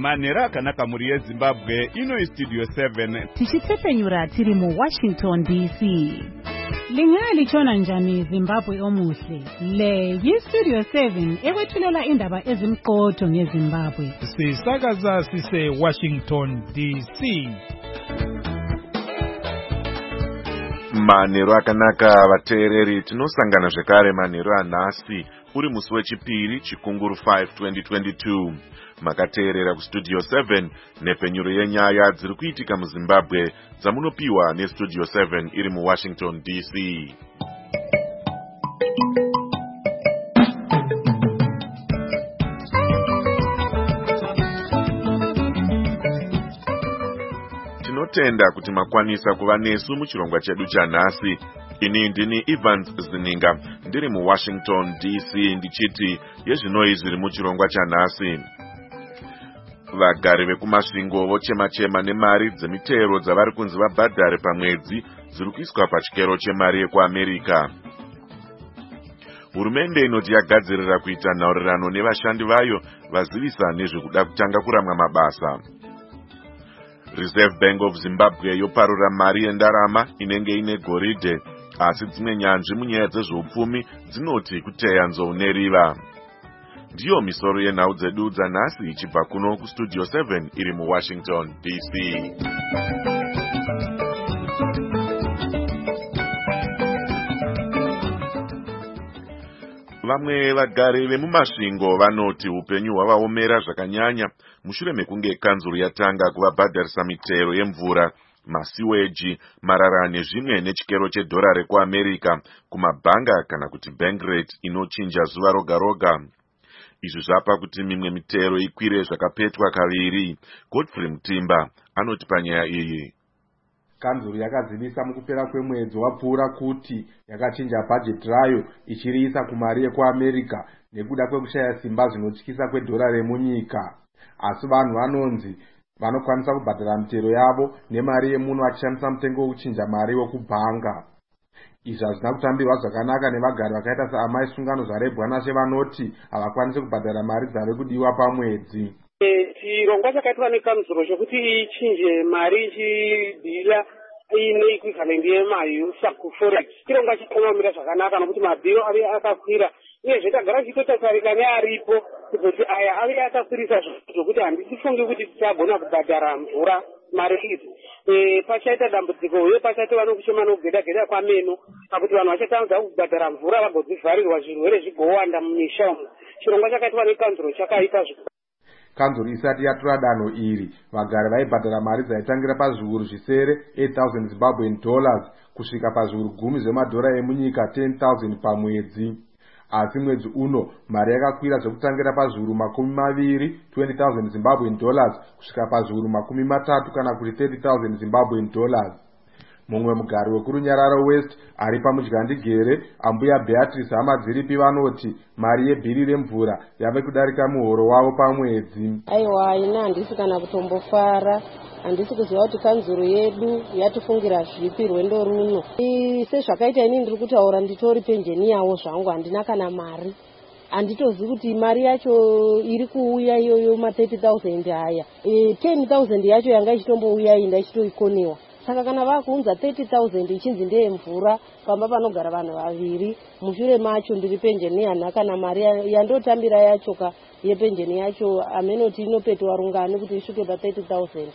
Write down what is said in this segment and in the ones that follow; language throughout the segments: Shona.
manhero akanaka muri yeZimbabwe. Ino Studio 7 tichitsepenyura tiri mu Washington DC. Lingalichona njani Zimbabwe omuhle? Le yi-Studio 7 ekwethulela indaba ezimqotho ngeZimbabwe. Sisakaza sise Washington DC. Manhero akanaka vateereri, tinosangana zvekare manhero anhasi uri musi wechipiri chikunguru 5 2022. Makateerera kuStudio 7 nepenyuro yenyaya dziri kuitika muZimbabwe dzamunopiwa neStudio 7 iri muWashington DC. Tinotenda kuti makwanisa kuva nesu muchirongwa chedu chanhasi. Ini ndini Evans Zininga ndiri muWashington DC ndichiti yezvinoi zviri muchirongwa chanhasi. Vagari vekumasvingo vochema-chema nemari dzemitero dzavari kunzi vabhadhare pamwedzi dziri kuiswa pachikero chemari yekuAmerika. Hurumende inoti yagadzirira kuita nhaurirano nevashandi vayo vazivisa nezvekuda kutanga kuramwa mabasa. Reserve Bank of Zimbabwe yoparura mari yendarama inenge ine goridhe, asi dzimwe nyanzvi munyaya dzezveupfumi dzinoti kuteya nzou neriva. Ndiyo misoro yenhau dzedu dzanhasi ichibva kuno kuStudio 7 iri muWashington DC. Vamwe vagari vemumasvingo vanoti upenyu hwavaomera zvakanyanya mushure mekunge kanzuru yatanga kuvabhadharisa mitero yemvura, masiweji, marara nezvimwe nechikero chedhora rekuAmerika kumabhanga kana kuti bank rate inochinja zuva roga roga. Izvi zvapa kuti mimwe mitero ikwire zvakapetwa kaviri. Godfrey Mutimba anoti panyaya iyi. Kanzuru yakazivisa mukupera kwemwedzi wapfuura kuti yakachinja bhajeti rayo ichiriisa kumari yekuAmerika nekuda kwekushaya simba zvinotyisa kwedhora remunyika. Asi vanhu vanonzi vanokwanisa kubhadhara mitero yavo nemari yemunhu vachishandisa mutengo wekuchinja mari wekubhanga. Izvi hazvina kutambirwa zvakanaka nevagari vakaita saamai sungano zvarebwanashe vanoti havakwanisi kubhadhara mari dzave kudiwa pamwedzi. Chirongwa chakaitwa nekanzuro chokuti ichinje mari ichibhira ine equivalent yemahusa kuforex. Chirongwa chikomamira zvakanaka nokuti mabhiro ave akakwira uyezve tagara tichitotarika nearipo kuti aya ave akakwirisa zvokuti handisifungi kuti tichagona kubhadhara mvura mari idzi. Pachaita dambudziko uye pachaita vanokushema nokugeda-geda kwameno pakuti vanhu vachatanga kubhadhara mvura vagodzivharirwa zvirwere zvigowanda mumisha umu. Chirongwa chakaitwa nekanzuro chakaita Kanzuru isati yatora danho iri, vagari vaibhadhara mari dzaitangira pazviuru zvisere 8,000 Zimbabwean dollars kusvika pazviuru 10 zvemadhora emunyika 10,000 pamwedzi. Asi mwedzi uno mari yakakwira zvekutangira pazviuru 20 20,000 Zimbabwean dollars kusvika pazviuru 30 kana kuti 30,000 Zimbabwean dollars. Mumwe mugari wekurunyararo West ari paMudyandigere, ambuya Beatrice Hamadziripi vanoti mari yebhiri remvura yave kudarika muhoro wavo pamwedzi. Aiwa, ina handisi kana kutombofara, handisi kuziva kuti kanzuru yedu yatifungira zvipi rwendo runo. Sezvakaita ini ndiri kutaura nditori penjeni yawo zvangu, handina kana mari. Handitozivi kuti mari yacho iri kuuya iyoyo 30,000 haya. 10,000 yacho yanga ichitombouya inda ichitoikonewa. Saka kana vakuunza 30,000 ichinzi ndeye mvura pamba panogara vanhu vaviri, mushure macho ndiri penjeni yana kana mari yandotambira yacho yepenjeni yacho amenoti inopetwa rungano kuti isvike pa 30,000.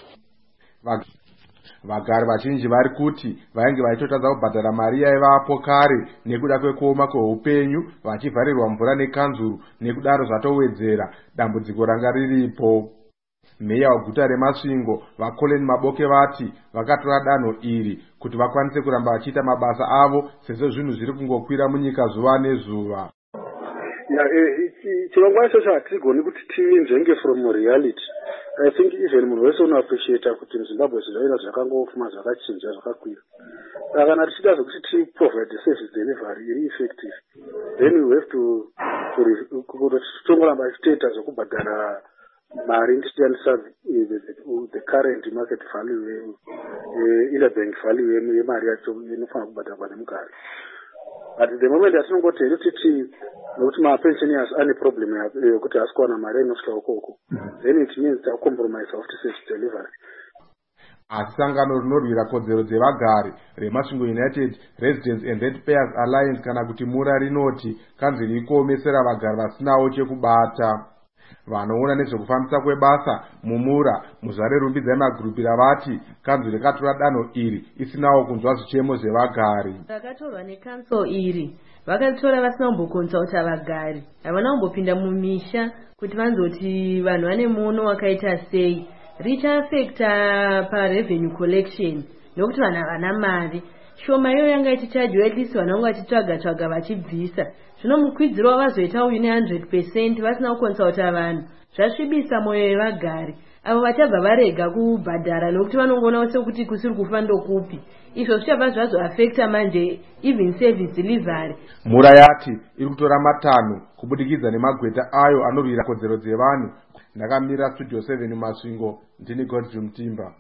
Vagari vazhinji vari kuti vainge vachitotadza kubhadhara mari yaivapo kare nekuda kwekuoma kweupenyu, vachivharirwa mvura nekanzuru, nekudaro zvatowedzera dambudziko ranga riripo. Meya weguta remasvingo vaColin Maboke vati vakatora danho iri kuti vakwanise kuramba vachiita mabasa avo sezvo zvinhu zviri kungokwira munyika zuva nezuva. Chirongwa ichocho hatigoni kuti tinzvenge from reality. I think even munhu wese unoappreciata kuti muZimbabwe zvinhu zvakangofuma zvakachinja zvakakwira. Kana tichida zvokuti tiprovide service delivery iri effective, then we have to tongoramba tichitoita zvokubhadhara mari ndichiyanisa the current market value interbank value yemari yacho inofanira kubhadharwa nemugari. but the moment atinongoti hedu nokuti mapensioners ane problem yokuti hasi kuwana mari inosvika ukoko, then it means takucompromise futi service delivery. Asi sangano rinorwira kodzero dzevagari reMasvingo United Residents and Ratepayers Alliance kana kuti MURA rinoti kanzuri ikuomesera vagari vasinawo chekubata. Vanoona nezvekufambisa kwebasa muMURA muzare rumbidzai magurupira vati kanzuri rakatora danho iri isinawo kunzwa zvichemo zvevagari. Rakatorwa nekanso iri vakatora vasina kumbokonsulta vagari, havana kumbopinda mumisha kuti vanzoti vanhu vane muono wakaita sei, richaafecta parevenue collection nokuti vanhu havana mari. Shoma iyo yanga ichichajiwa at least vanhu vanga vachitsvaga vachibvisa. Zvino mukwidziro wavazoita uyu ne100% vasina kukonsulta vanhu zvasvibisa mwoyo yevagari avo vachabva varega kubhadhara nokuti vanongoona sekuti kusiri kufa ndokupi. Izvo zvichabva zvazoafecta manje even service delivery. MURA yati iri kutora matanho kubudikidza nemagweta ayo anorwira kodzero dzevanhu. Ndakamira Studio 7 Masvingo, ndini Godfrey Mutimba.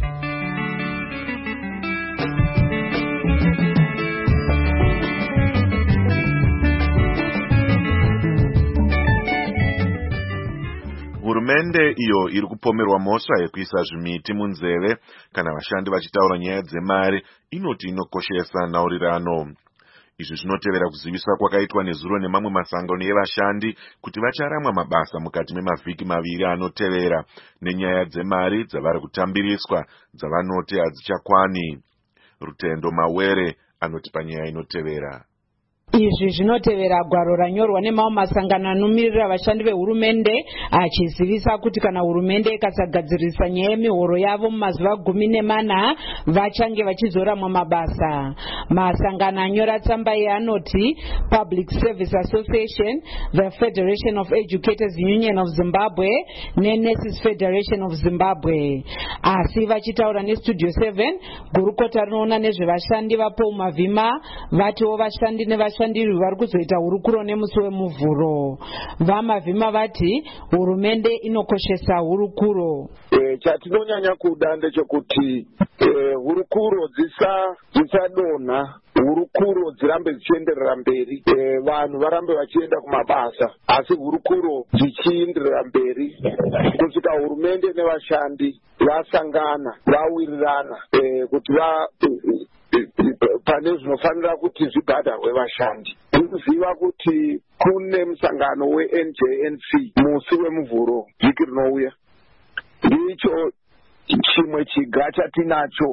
Hurumende iyo iri kupomerwa mhosva yekuisa zvimiti munzeve kana vashandi vachitaura nyaya dzemari inoti inokoshesa nhaurirano. Izvi zvinotevera kuziviswa kwakaitwa nezuro nemamwe masangano evashandi kuti vacharamwa mabasa mukati memavhiki maviri anotevera nenyaya dzemari dzavari kutambiriswa dzavanoti hadzichakwani. Rutendo Mawere anoti panyaya inotevera. Izvi zvinotevera gwaro ranyorwa nemamwe masangano anomirira vashandi vehurumende achizivisa kuti kana hurumende ikasagadzirisa nyaya yemihoro yavo mumazuva 14 vachange vachizoramwa mabasa. Masangano anyora tsamba iyi anoti Public Service Association, the Federation of Educators Union of Zimbabwe neNurses Federation of Zimbabwe. Asi vachitaura neStudio 7, gurukota rinoona nezvevashandi vaPaul Mavhima vatiwo vashandi nevashandi vari kuzoita hurukuro nemusi wemuvhuro. VaMavhima vati hurumende inokoshesa hurukuro. Chatinonyanya kuda ndechekuti hurukuro dzisadonha, hurukuro dzirambe dzichienderera mberi, vanhu varambe vachienda kumabasa asi hurukuro dzichienderera mberi kusvika hurumende nevashandi vasangana vawirirana kuti pane zvinofanira kuti zvibhadharwe vashandi. Unoziva kuti kune musangano weNJNC musi wemuvhuro vhiki rinouya. Ndicho chimwe chiga chatinacho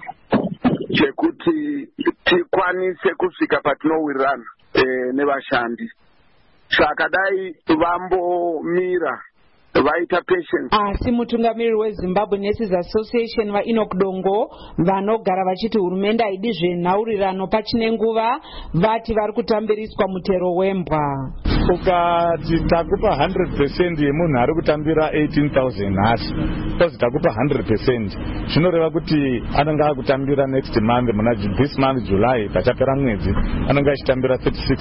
chekuti tikwanise kusvika patinowirirana nevashandi. Saka dai vambomira vaita patience. Asi mutungamiriri weZimbabwe Nurses Association vaEnoch Dongo vanogara vachiti hurumende haidi zvenhaurirano pachine nguva vati vari kutambiriswa mutero wembwa. Ukati takupa 100% yemunhu ari kutambira 18,000 hasi kozi takupa 100% zvinoreva kuti anenge akutambira next month this month July pachapera mwedzi anenge achitambira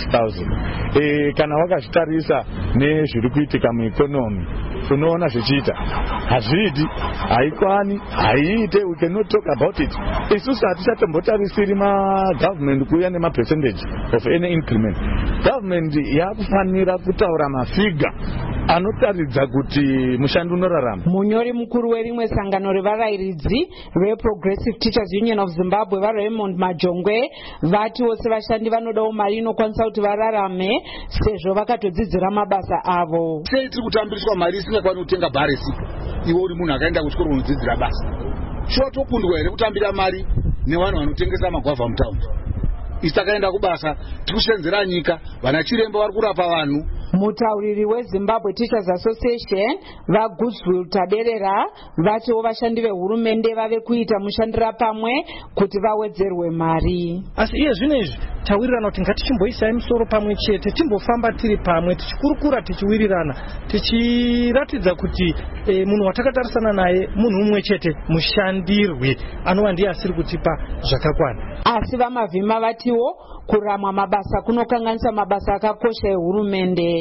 36,000. Kana wakazvitarisa nezviri kuitika mueconomy unoona zvichiita hazvidi, haikwani, haiite, we cannot talk about it. Isusu hatichatombotarisiri magovernment kuuya nemapercentage of any increment. Government yakufanira kutaura mafiga anotaridza kuti mushandi unorarama. Munyori mukuru werimwe sangano revarayiridzi veProgressive Teachers Union of Zimbabwe vaRaymond Majongwe vati vose vashandi vanodawo mari inokwanisa kuti vararame sezvo vakatodzidzira mabasa avo. Sei tiri kutambiriswa mari isingakwanisi kutenga bharesi iwe uri munhu akaenda kuchikoro unodzidzira basa? Shotokundwa here kutambira mari nevanhu vanotengesa magwavha mutaundi? Isi takaenda kubasa tikusenzera nyika, vana chiremba vari kurapa vanhu. Mutauriri weZimbabwe Teachers Association vaGoodwill Taderera vatiwo vashandi vehurumende vave kuita mushandira pamwe kuti vawedzerwe mari. Asi iye zvinezvi tawirirana kuti ngatichimboisai musoro pamwe chete, timbofamba tiri pamwe tichikurukura tichiwirirana tichiratidza kuti munhu watakatarisana naye munhu umwe chete mushandirwe anova ndiye asiri kutipa zvakakwana. Asi vaMavhima vatiwo kuramwa mabasa kunokanganisa mabasa akakosha ehurumende.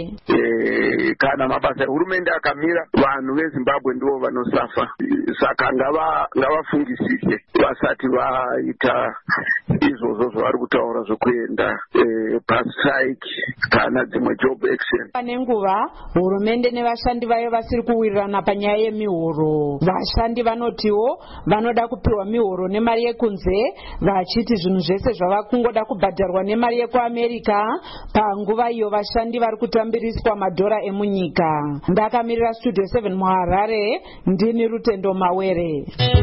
Kana mabasa ehurumende akamira vanhu veZimbabwe ndivo vanosafa. Saka ngavafungisise vasati vaita izvo izvozvo zvavari kutaura zvokuenda pastrike kana dzimwe job action. Pane nguva hurumende nevashandi vayo vasiri kuwirirana panyaya yemihoro. Vashandi vanotiwo vanoda kupiwa mihoro nemari yekunze, vachiti zvinhu zvese zvava kungoda kubhadharwa nemari yekuAmerica. Panguva iyo vashandi vari kutambiriswa madhora emunyika. Ndakamirira Studio 7 muHarare, ndini Rutendo Mawere.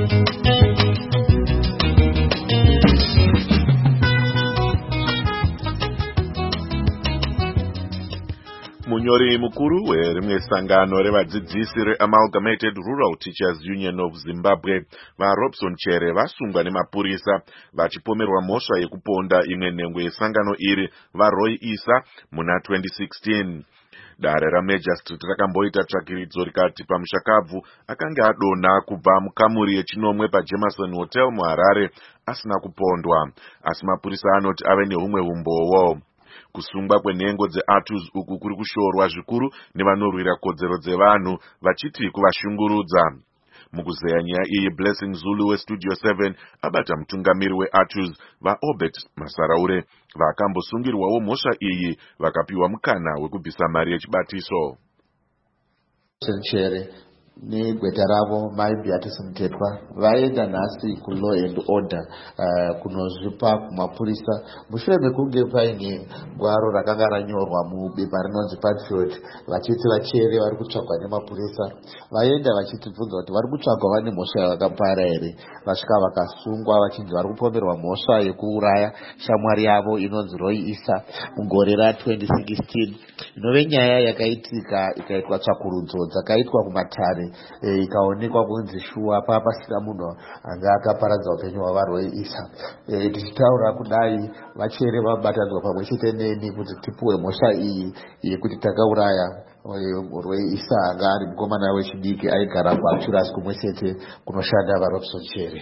Munyori mukuru werimwe sangano revadzidzisi reAmalgamated Rural Teachers Union of Zimbabwe vaRobson Chere vasungwa nemapurisa vachipomerwa mhosva yekuponda imwe nhengo yesangano iri vaRoy Isa muna 2016. Dare raMajor Street rakamboita tsvakiridzo rikati pamushakabvu akanga adonha kubva mukamuri yechinomwe paJemerson Hotel muHarare asina kupondwa, asi mapurisa anoti ave nehumwe umbowo. Kusungwa kwenhengo dzeATUS uku kuri kushorwa zvikuru nevanorwira kodzero dzevanhu vachiti kuvashungurudza. Mukuzeya nyaya iyi, Blessing Zulu weStudio 7 abata mutungamiri weATUS vaObert Masaraure vakambosungirwawo mhosva iyi vakapiwa mukana wekubvisa mari yechibatiso. Chere negweta ravo Mai Beatrice Mutetwa vaenda nhasi kuLaw and Order kunozvipa kumapurisa mushure mekunge paine gwaro rakanga ranyorwa mubepa rinonzi Padfield vachiti vachere vari kutsvagwa nemapurisa. Vaenda vachitibvunza kuti vari kutsvagwa vane mhosva yakapara here. Vasvika vakasungwa vachinzi vari kupomerwa mhosva yekuuraya shamwari yavo inonzi Roy Isa mugore ra2016. Inove nyaya yakaitika ikaitwa tsvakurudzo dzakaitwa kumatare ikaonekwa kunzi shuwa pasina munhu anga akaparadza upenyu hwaRoy Isa. Tichitaura kudai vachere vabatanidzwa pamwe chete neni kuti tipuwe mhosva iyi yekuti takauraya Roy Isa anga ari mukomana wechidiki aigara kuActuras kumwe chete kunoshanda vaRobson Chere.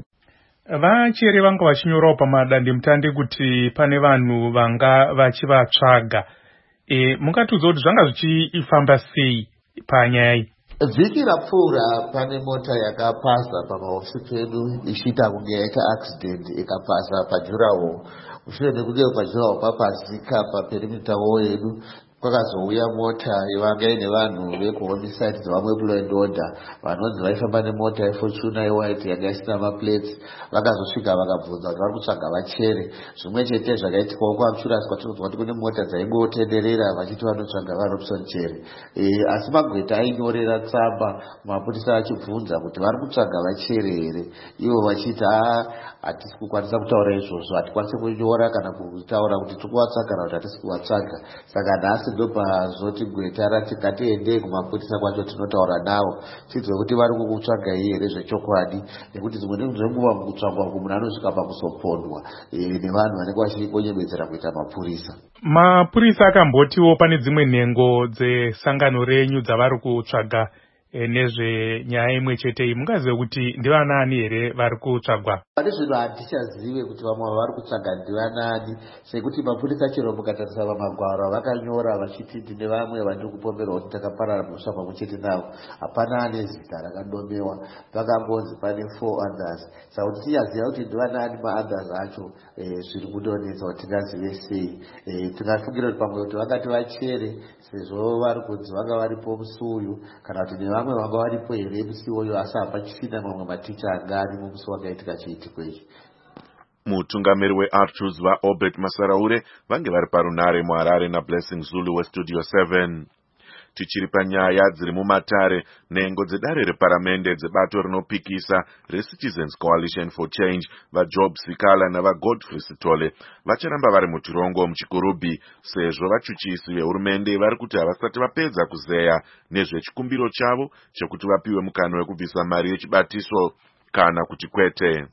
Vachere vanga vachinyorawo pamadandemutande kuti pane vanhu vanga vachivatsvaga. Mungatiudza kuti zvanga zvichifamba sei panyaya iyi? Vhiki rapfuura pane mota yakapasa pamahofisi pedu ichiita kunge yaita accident ikapasa paJurawo. Mushure mekunge paJurawo papasika paperimita wall yedu kwakazouya mota yavanga ine vanhu vekuhomicide dzevamwe kuLaw and Order vanonzi vaifamba nemota yeFortuna yewhite yanga isina maplates. Vakazosvika vakabvunza kuti vari kutsvaga vachere. Zvimwe chete zvakaitikwawo kuActuras kwatinonzwa kuti kune mota dzaingotenderera vachiti vanotsvaga vaRobson Chere. Asi magweta ainyorera tsamba mapurisa achibvunza kuti vari kutsvaga vachere here. Ivo vachiti hatisi kukwanisa kutaura izvozvo, hatikwanisi kunyora kana kutaura kuti tiri kuvatsvaga kana kuti hatisi kuvatsvaga. Saka nhasi ndopazoti gweta rati ngatiendei kumapurisa kwacho tinotaura navo tidzwe kuti vari kukutsvaga here zvechokwadi, nekuti dzimwe dzenguva mukutsvagwa uku munhu anosvika pakuzopondwa nevanhu vanenge vachikonyemedzera kuita mapurisa. Mapurisa akambotiwo pane dzimwe nhengo dzesangano renyu dzavari kutsvaga nezvenyaya imwe chete iyi. Mungazive kuti ndivanani here vari kutsvagwa? Pane zvinhu hatichazive kuti vamwe vari kutsvaga ndivanani, sekuti mapurisa chero mukatarisa pamagwaro avakanyora vachiti ndine vamwe vandiri kupomerwa kuti takaparara mhosva pamwe chete navo, hapana ane zita rakadomewa. Pakambonzi pane 4 others. Saka kuti tichaziva kuti ndivanani maothers acho zviri kudonetsa kuti tingazive sei. Tingafungira kuti pamwe kuti vakati vachere sezvo vari kunzi vanga varipo musi uyu, kana kuti nevamwe vanga varipo here musi uyu asi hapachisina mamwe maticha anga ari mumusi wakaitika chiitiko ichi. Mutungamiri weATUS vaObert Masaraure vange vari parunare muHarare naBlessing Zulu weStudio 7. Tichiri panyaya dziri mumatare, nhengo dzedare reparamende dzebato rinopikisa reCitizens Coalition for Change vaJob Sikala navaGodfrey Sitole vacharamba vari mutirongo muchikorobhi sezvo vachuchisi vehurumende vari kuti havasati vapedza kuzeya nezvechikumbiro chavo chekuti vapiwe mukana wekubvisa mari yechibatiso kana kuti kwete.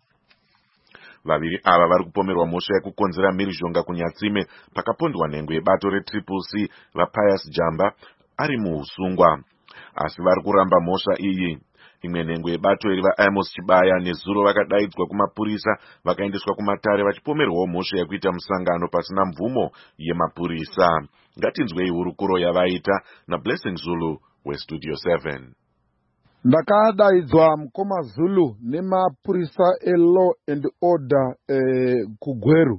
Vaviri ava vari kupomerwa mhosva yekukonzera mhirizhonga kunyatsime pakapondwa nhengo yebato reCCC vaPius Jamba ari muusungwa, asi vari kuramba mhosva iyi. Imwe nhengo yebato iri vaAmos Chibaya neZuro vakadaidzwa kumapurisa vakaendeswa kumatare vachipomerwawo mhosva yekuita musangano pasina mvumo yemapurisa. Ngatinzwei hurukuro yavaita naBlessing Zulu weStudio 7. Ndakadaidzwa mukoma Zulu nemapurisa elaw and order kuGweru.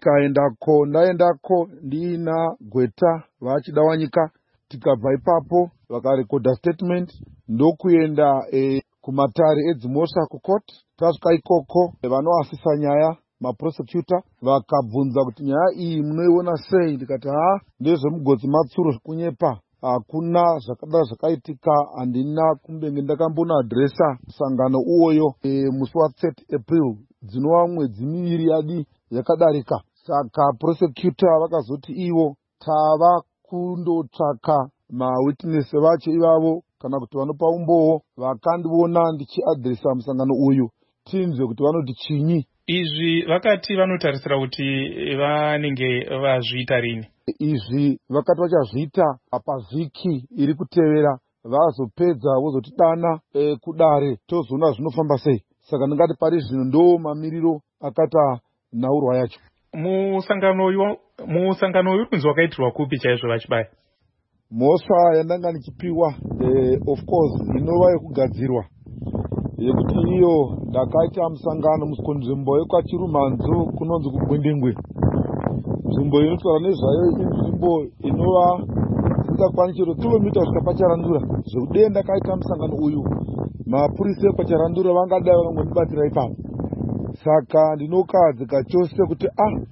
Ndaendako ndina Gweta vachida wanyika. Tikabva ipapo vakarekodha statement ndokuenda kumatare edzimhosva kucourt. Tasvika ikoko vanoasisa nyaya maprosecutor vakabvunza kuti nyaya iyi munoiona sei. Ndikati ndezvemugodzi matsuro kunyepa, hakuna zvakadaro zvakaitika, handina kumbenge ndakambona adresa musangano uwoyo musi wa30 April dzinova mwedzi miviri yadi yakadarika. Saka prosecutor vakazoti ivo tava kundotsvaka mawitness vacho ivavo kana kuti vanopa umboo vakandiona ndichiadresa musangano uyu, tinzwe kuti vanoti chinyi. Izvi vakati vanotarisira kuti vanenge vazviita rini? Izvi vakati vachazviita pavhiki iri kutevera, vazopedza vozotidana kudare tozoona zvinofamba sei. Saka ndingati pari zvino ndo mamiriro akata nhaurwa yacho. Musangano uyu kunzi wakaitirwa kupi chaizvo vachibaya? Mhosva yandanga ndichipiwa of course inova yekugadzirwa yekuti iyo ndakaita musangano nzvimbo yekwaChirumanzu kunonzi kuGwindingwe. Nzvimbo inotaura nezvayo inzvimbo inova isingakwanisi chero kilomita kusvika paCharandura. Zvekudei ndakaita musangano uyu, mapurisa ekwaCharandura vangadai vakangondibatira ipapo. Saka ndinokadzika chose kuti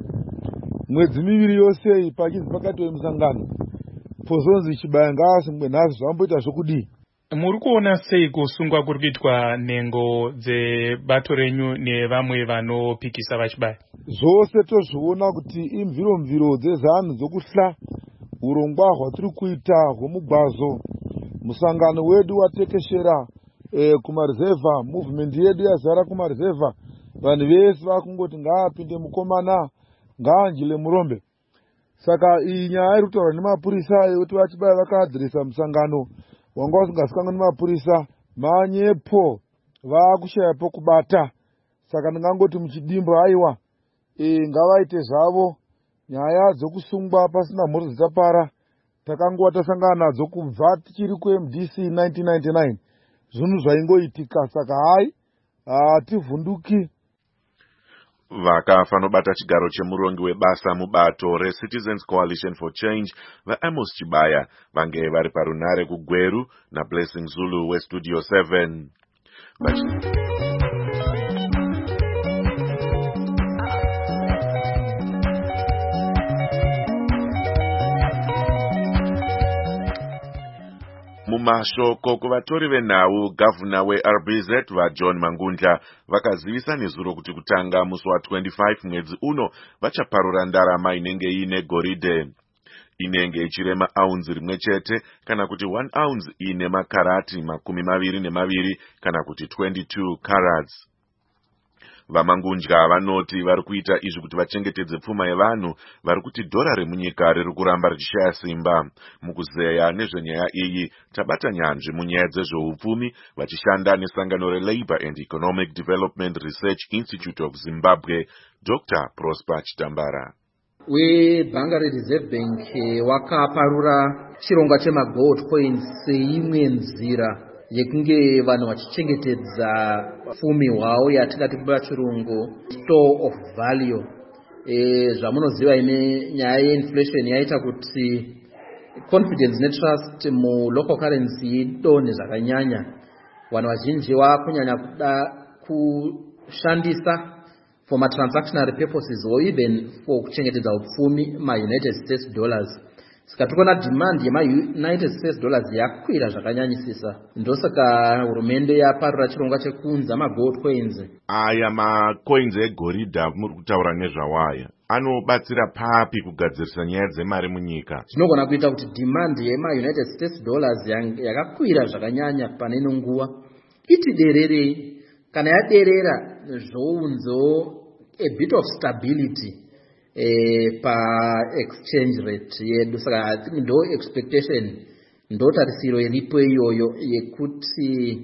mwedzi miviri yose pachizi pakatove musangano, pozonzi Chibaya ngaasimbwe nhasi zvamboita zvokudii. Muri kuona sei kusungwa kuri kuitwa nhengo dzebato renyu nevamwe vanopikisa vachibaya? Zvose tozviona kuti imviro dzezanhu dzokuhla urongwa hwatiri kuita hwomugwazo. Musangano wedu watekeshera kumarizevha, movement yedu yazara kumarizevha. Vanhu vese vakungoti ngaapinde mukomana, ngaanjile murombe. Saka iyi nyaya iri kutaurwa nemapurisa yekuti vachibaya vakaadhiresa musangano wanga usingazikanwa nemapurisa, manyepo vakushayapo kubata. Saka ndingangoti muchidimbo aiwa ngavaite zvavo. Nyaya dzokusungwa pasina mhosva dzichapara takangova tasangana nadzo kubva tichiri kuMDC 1999, zvinhu zvaingoitika. Saka hativhunduki. Vakafa nobata chigaro chemurongi webasa mubato reCitizens Coalition for Change vaAmos Chibaya vange vari parunare kuGweru naBlessing Zulu weStudio 7. Mumashoko kuvatori venhau, gavhuna weRBZ vaJohn Mangundla vakazivisa nezuro kuti kutanga musi wa25 mwedzi uno vachaparura ndarama inenge ine goridhe. Inenge ichirema aunzi rimwe chete kana kuti 1 ounce ine makarati 22 kana kuti 22 carats. Vamangundla vanoti vari kuita izvi kuti vachengetedze pfuma yevanhu vari kuti dhora remunyika riri kuramba richishaya simba. Mukuzeya nezvenyaya iyi tabata nyanzvi munyaya dzezveupfumi vachishanda nesangano reLabour and Economic Development Research Institute of Zimbabwe, Dr. Prosper Chitambara. Webhanga reReserve Bank wakaparura chirongwa chemagold coins seimwe nzira yekunge vanhu vachichengetedza pfumi hwavo yatingati pachirungu store of value. Zvamunoziva ine nyaya yeinflation yaita kuti confidence netrust mulocal currency idonhe zvakanyanya. Vanhu vazhinji vakunyanya kuda kushandisa for transactional purposes or even for kuchengetedza upfumi maUnited States dollars. Saka tikuona demand yemaUnited States dollars yakwira zvakanyanyisisa. Ndosaka hurumende yaparura chirongwa chekunza magold coins. Aya macoins egoridha muri kutaura nezvawaya anobatsira papi kugadzirisa nyaya dzemari munyika? Zvinogona kuita kuti demand yemaUnited States dollars yakakwira zvakanyanya pane nguva iti dererei. Kana yaderera zvounzo a bit of stability pa exchange rate yedu. Saka I think ndo expectation, ndo tarisiro iripo iyoyo yekuti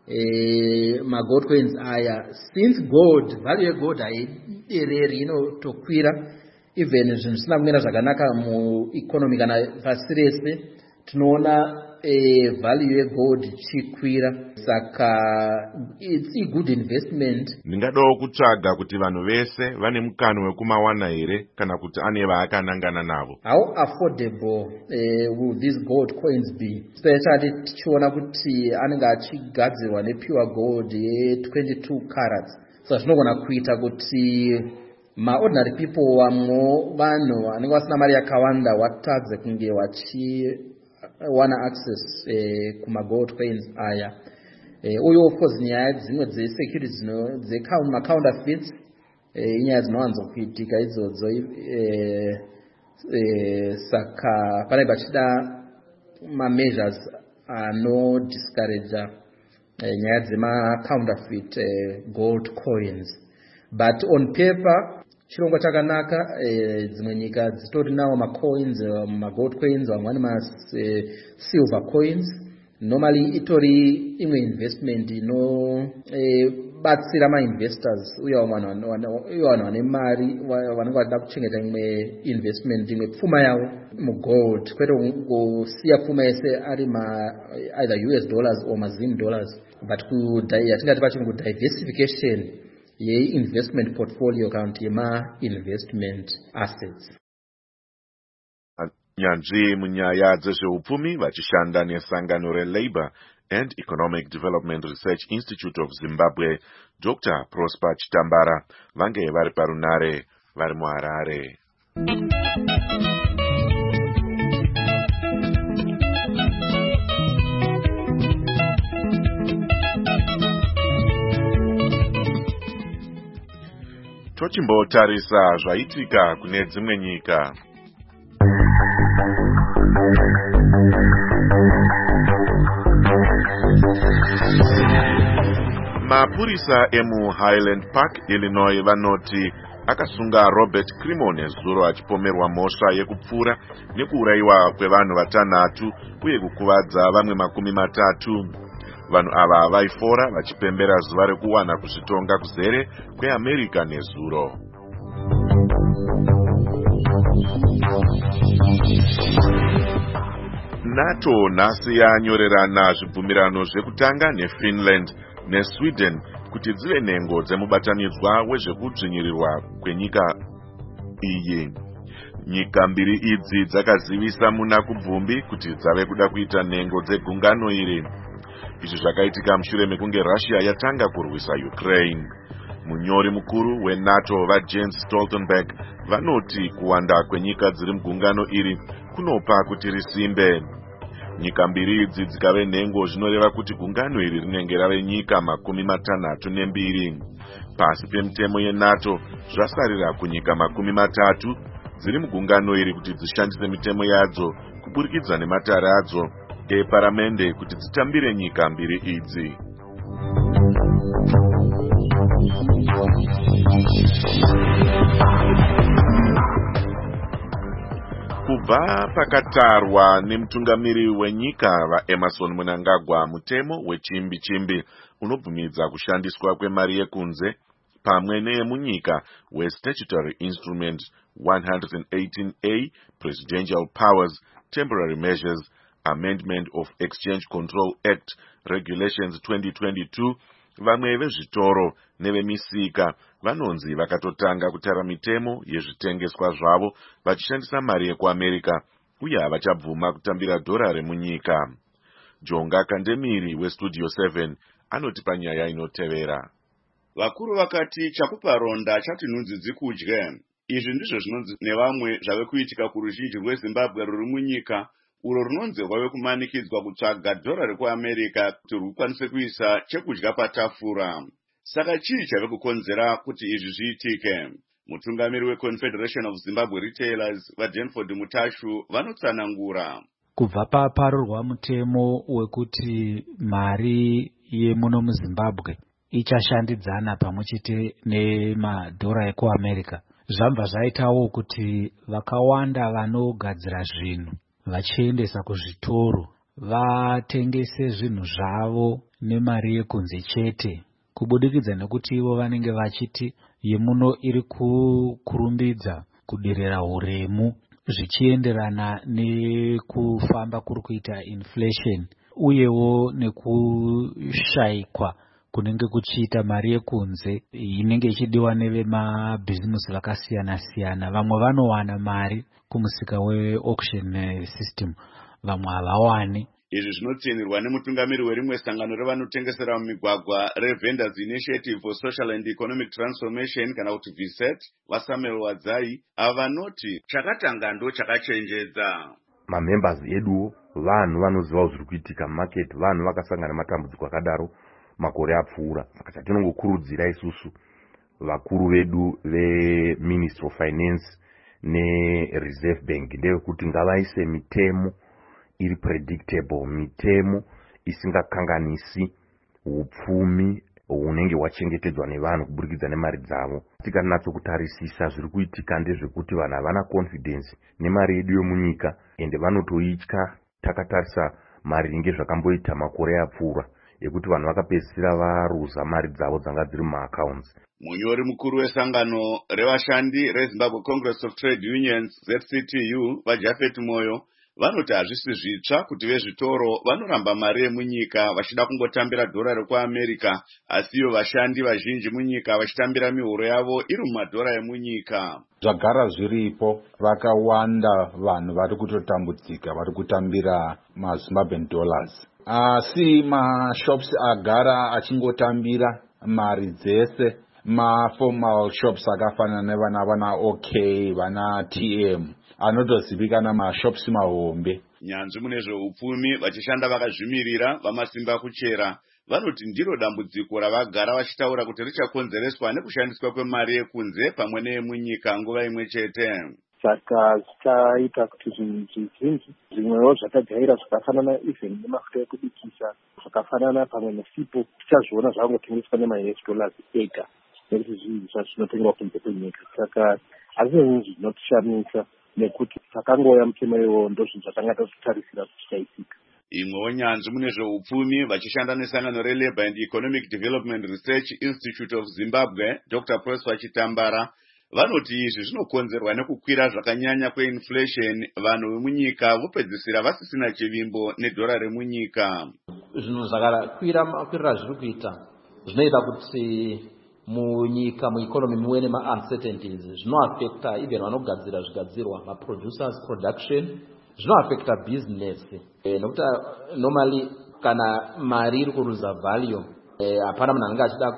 magold coins aya, since gold value yegold haidereri inotokwira, even zvinhu zvisina kumira zvakanaka mu economy kana pasi rese. Tinoona value yegold chikwira, saka it's a good investment. Ndingadawo kutsvaga kuti vanhu vese vane mukana wekumawana here kana kuti ane vaakanangana navo. How affordable will these gold coins be? Especially tichiona kuti anenge achigadzirwa nepure gold ye22 carats. So zvinogona kuita kuti ordinary people vamwe vanhu vanenge vasina mari yakawanda watadze kunge vachiwana access kumagold coins aya. Uye of course nyaya dzimwe dzesecurity dzemacounterfeits inyaya dzinowanzo kuitika idzodzo, saka panenge pachida measures anodiscourage nyaya dzemacounterfeit gold coins. But on paper chirongwa chakanaka. Dzimwe nyika dzitori nawo macoins, magold coins, vamwe vane silver coins. Normally itori imwe investment inobatsira ma-investors uye vanhu vane mari vanenge vachida kuchengeta imwe investment, imwe pfuma yavo mugold, kwete kungosiya pfuma yese ari either US dollars or mazim dollars, but yatingati pachirungu diversification ye-investment portfolio kana kuti yema-investment assets. Nyanzvi munyaya dzezveupfumi vachishanda nesangano reLabour and Economic Development Research Institute of Zimbabwe, Dr. Prosper Chitambara, vange vari parunare vari muHarare. Tochimbotarisa zvaitika kune dzimwe nyika. Mapurisa emuHighland Park, Illinois vanoti akasunga Robert Crimo nezuro achipomerwa mhosva yekupfura nekuurayiwa kwevanhu 5 uye kukuvadza vamwe 30. Vanhu ava vaifora vachipembera zuva rekuwana kuzvitonga kuzere kweAmerica nezuro. NATO nhasi yanyorerana zvibvumirano zvekutanga neFinland neSweden kuti dzive nhengo dzemubatanidzwa wezvekudzvinyirirwa kwenyika iyi. Nyika mbiri idzi dzakazivisa muna kubvumbi kuti dzave kuda kuita nhengo dzegungano iri. Izvi zvakaitika mushure mekunge Russia yatanga kurwisa Ukraine. Munyori mukuru weNATO vaJens Stoltenberg vanoti kuwanda kwenyika dziri mugungano iri kunopa kuti risimbe. Nyika mbiri idzi dzikave nhengo zvinoreva kuti gungano iri rinenge rave nyika 62. Pasi pemitemo yeNATO zvasarira kunyika 30 dziri mugungano iri kuti dzishandise mitemo yadzo kuburikidza nematare adzo eparamende kuti dzitambire nyika mbiri idzi. Kubva pakatarwa nemutungamiri wenyika vaEmerson Mnangagwa mutemo wechimbi-chimbi unobvumidza kushandiswa kwemari yekunze pamwe neyemunyika weStatutory Instrument 118A Presidential Powers Temporary Measures Amendment of Exchange Control Act Regulations 2022, vamwe vezvitoro nevemisika vanonzi vakatotanga kutara mitemo yezvitengeswa zvavo vachishandisa mari yekuAmerica uye havachabvuma kutambira dhora remunyika. Jonga Kandemiri weStudio 7 anoti panyaya inotevera. Vakuru vakati chakupa ronda chati nhunzi dzikudye. Izvi ndizvo zvinonzi nevamwe zvave kuitika kuruzhinji rweZimbabwe ruri munyika uro runonzi rwave kumanikidzwa kutsvaga dhora rekuAmerica kuti rukwanise kuisa chekudya patafura. Saka chii chave kukonzera kuti izvi zviitike? Mutungamiri weConfederation of Zimbabwe Retailers vaDenford Mutashu vanotsanangura. Kubva paparurwa mutemo wekuti mari yemuno muZimbabwe ichashandidzana pamwechete nemadhora ekuAmerica, zvabva zvaitawo kuti vakawanda vanogadzira zvinhu vachiendesa kuzvitoro vatengese zvinhu zvavo nemari yekunze chete, kubudikidza nekuti ivo vanenge vachiti yemuno iri kukurumbidza kuderera uremu. zvichienderana nekufamba kuri kuita inflation uyewo nekushayikwa kunenge kuchiita mari yekunze inenge ichidiwa nevemabhizimusi vakasiyana-siyana. Vamwe vanowana mari kumusika weauction system, vamwe havawani. Izvi zvinotsinirwa nemutungamiri werimwe sangano revanotengesera mumigwagwa reVendors Initiative for Social and Economic Transformation kana kuti VSET vaSamuel Wadzai, avanoti chakatanga ndo chakachenjedza. Mamembers edu vanhu vanoziva zviri kuitika mumarket, vanhu vakasangana matambudziko akadaro makore apfuura. Saka chatinongokurudzira isusu vakuru vedu veMinistry of Finance neReserve Bank ndeyekuti ngavaise mitemo iri predictable, mitemo isingakanganisi upfumi hunenge hwachengetedzwa nevanhu kuburikidza nemari dzavo. Tikanatso kutarisisa zviri kuitika ndezvekuti vanhu havana confidence nemari yedu yomunyika ende vanotoitya. Takatarisa mari inge zvakamboita makore apfuura yekuti vanhu vakapedzisira varuza mari dzavo dzanga dziri mumaaccounts. Munyori mukuru wesangano revashandi reZimbabwe Congress of Trade Unions ZCTU vaJafet Moyo vanoti hazvisi zvitsva kuti vezvitoro vanoramba mari yemunyika vachida kungotambira dhora rekuAmerica, asiyo vashandi vazhinji munyika vachitambira mihoro yavo iri mumadhora emunyika. Zvagara zviripo, vakawanda vanhu vari kutotambudzika vari kutambira maZimbabwean dollars. Asi mashops agara achingotambira mari dzese, maformal shops akafanana nevana OK, vana TM anotozivikanwa mashops mahombe. Nyanzvi mune zveupfumi vachishanda vakazvimirira vamasimba kuchera vanoti ndiro dambudziko ravagara vachitaura kuti richakonzereswa nekushandiswa kwemari yekunze pamwe neyemunyika nguva imwe chete. Saka zvichaita kuti zvinhu zvizhinji zvimwewo zvatajaira zvakafanana even nemafuta ekubikisa zvakafanana pamwe nesipo tichazviona zvakangotengeswa nemaUS dollars ega nekuti zvinhu zvinotengwa kunze kwenyika. Saka hazvo zvinhu zvinotishamisa nekuti takangouya mutemo iwowo ndo zvinhu zvatanga tatarisira kuti chichaitika. Imwewo nyanzvi mune zveupfumi vachishanda nesangano reLabour and Economic Development Research Institute of Zimbabwe Dr. Prosper Chitambara vanoti izvi zvinokonzerwa nekukwira zvakanyanya kweinflation, vanhu vemunyika vopedzisira vasisina chivimbo nedhora remunyika. Zvinhu zvakakwirira zviri kuita zvinoita kuti munyika mueconomy muwe nemauncertainties zvinoaffecta even vanogadzira zvigadzirwa, maproducers production, zvinoaffecta business nekuti normally kana mari iri kuruza value hapana munhu anenge achida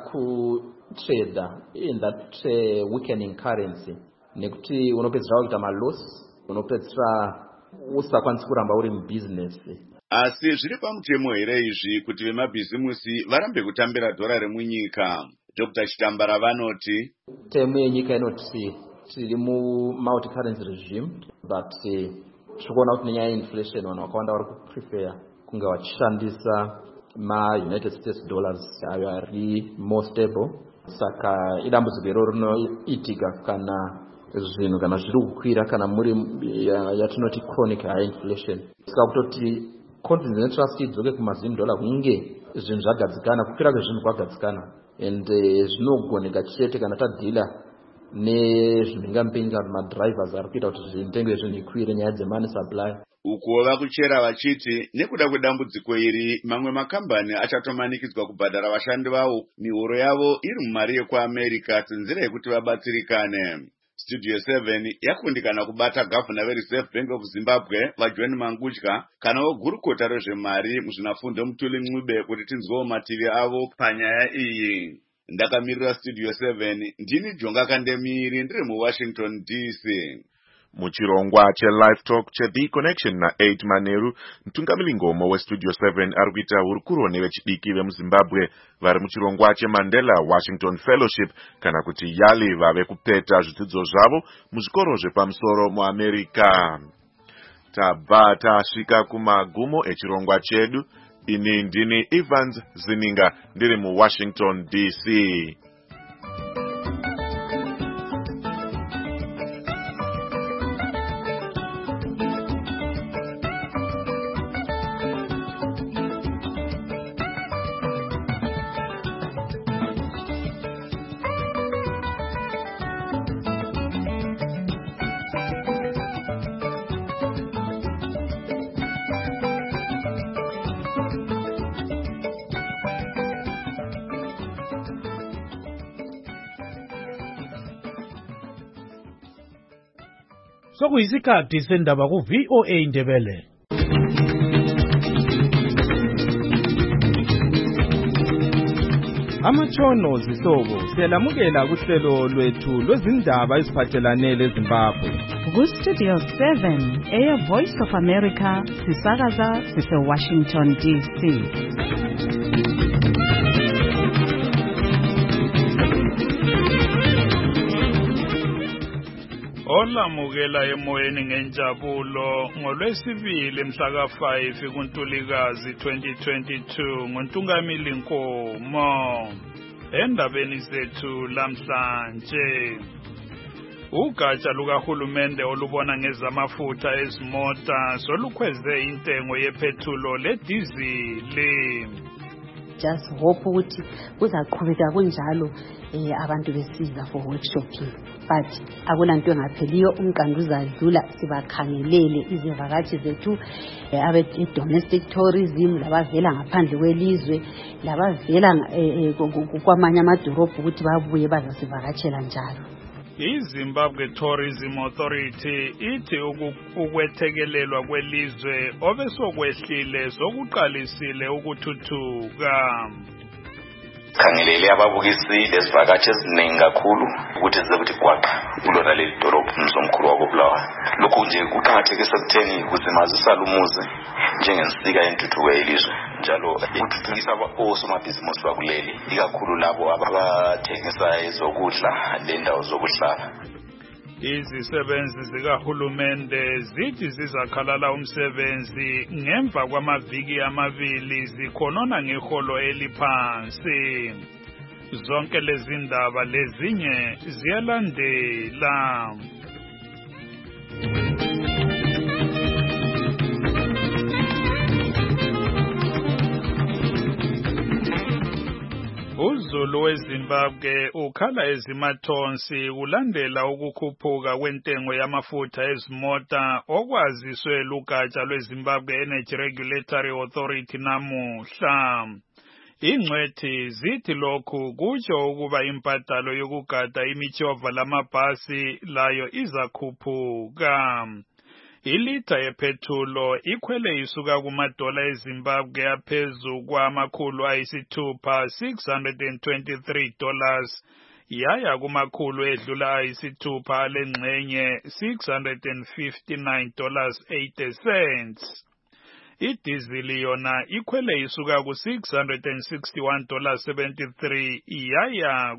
kutrader in that weakening currency nekuti unopedzisira kuita maloss, unopedzisira usakwanisi kuramba uri mubusiness. Asi zviri pamutemo here izvi kuti vemabhizimusi varambe kutambira dhora remunyika? Dr. Chitambara vanoti temo yenyika inoti tiri multi currency regime but tikuona kuti nenyaya yeinflation vanhu vakawanda vari kuprefer kunge vachishandisa maUnited States dollars ayo ari more stable. Saka idambudziko iro rinoitika kana zvinhu kana zviri kukwira kana muri yatinoti chronic high inflation. Saka kutoti confidence netrust idzoke kumazim dollar kunge zvinhu zvagadzikana, kukwira kwezvinhu kwagadzikana and zvinogoneka chete kana tadhila nezvingampenga madrivers ari kuita kuti zvitengo zvinhu ikwire, nyaya dzemani supply. Uko vakuchera vachiti nekuda kwedambudziko iri mamwe makambani achatomanikidzwa kubhadhara vashandi vavo mihoro yavo iri mumari yekuAmerica senzira yekuti vabatsirikane. Studio 7 yakundikana kubata gavana veReserve Bank of Zimbabwe vaJohn Mangudya kanawo gurukota rezvemari muzvinafundo Mutuli Ncube kuti tinzwewo mativi avo panyaya iyi. Ndakamirira Studio 7 ndini Jonga Kandemiri ndiri muWashington DC. Muchirongwa cheLive Talk cheThe Connection na8 Maneru, mtungamiri ngomo weStudio 7 ari kuita hurukuro nevechidiki vemuZimbabwe vari muchirongwa cheMandela Washington Fellowship kana kuti YALI vave kupeta zvidzidzo zvavo muzvikoro zvepamusoro muAmerica. Tabva tasvika kumagumo echirongwa chedu. Ini ndini Evans Zininga ndiri muWashington DC. sokuyisikhathi sendaba ku-VOA Indebele. Amatshono zihlobo siyalamukela kuhlelo lwethu lwezindaba eziphathelane leZimbabwe. Ku-Studio 7 Air Voice of America sisakaza sise-Washington DC. Olamukela emoyeni ngenjabulo ngolwesibili mhla ka-5 kuNtulikazi 2022 ngoNtungamili Nkomo. Endabeni zethu lamhlanje, ugatsha lukahulumende olubona ngezamafutha ezimota solukhweze intengo yephethulo ledizili. Just hope ukuthi kuzaqhubeka kunjalo abantu besiza for workshopping, but akulanto engapheliyo. Umqando uzadlula sibakhangelele izivakashi zethu abe-domestic tourism, labavela ngaphandle kwelizwe, labavela kwamanye amadorobho ukuthi babuye bazasivakatshela njalo. iZimbabwe Tourism Authority ithi ukwethekelelwa kwelizwe obesokwehlile sokuqalisile ukuthuthuka. Khangelele ababukisi lezivakashi eziningi kakhulu ukuthi zizokuthi gwaqa kulona leli dolobho mzomkhulu wakobulawayo. Lokhu nje kuqakathekisa ekutheni kuzimazisa lumuzi njengensika yentuthuko yelizwe, njalo ukuthuthukisa osomabhizinisi bakuleli, ikakhulu labo abathengisa ezokudla lendawo zokuhlala. Izisebenzi zikahulumende zithi zizakhalala umsebenzi ngemva kwamaviki amabili zikhonona ngeholo eliphansi. Zonke lezi ndaba lezinye ziyalandela. uZulu weZimbabwe ukhala ezimathonsi kulandela ukukhuphuka kwentengo yamafutha ezimota okwaziswe lugatsha lweZimbabwe Energy Regulatory Authority namuhla. Ingcwethi zithi lokhu kutsho ukuba impatalo yokugada imichovha lamabhasi layo izakhuphuka. Ilitha yephethulo ikhwele isuka kumadola eZimbabwe aphezu kwamakhulu ayisithupha $623 yaya kumakhulu edlula ayisithupha lengxenye $659.80. Idizili yona ikhwele isuka ku$661.73 yaya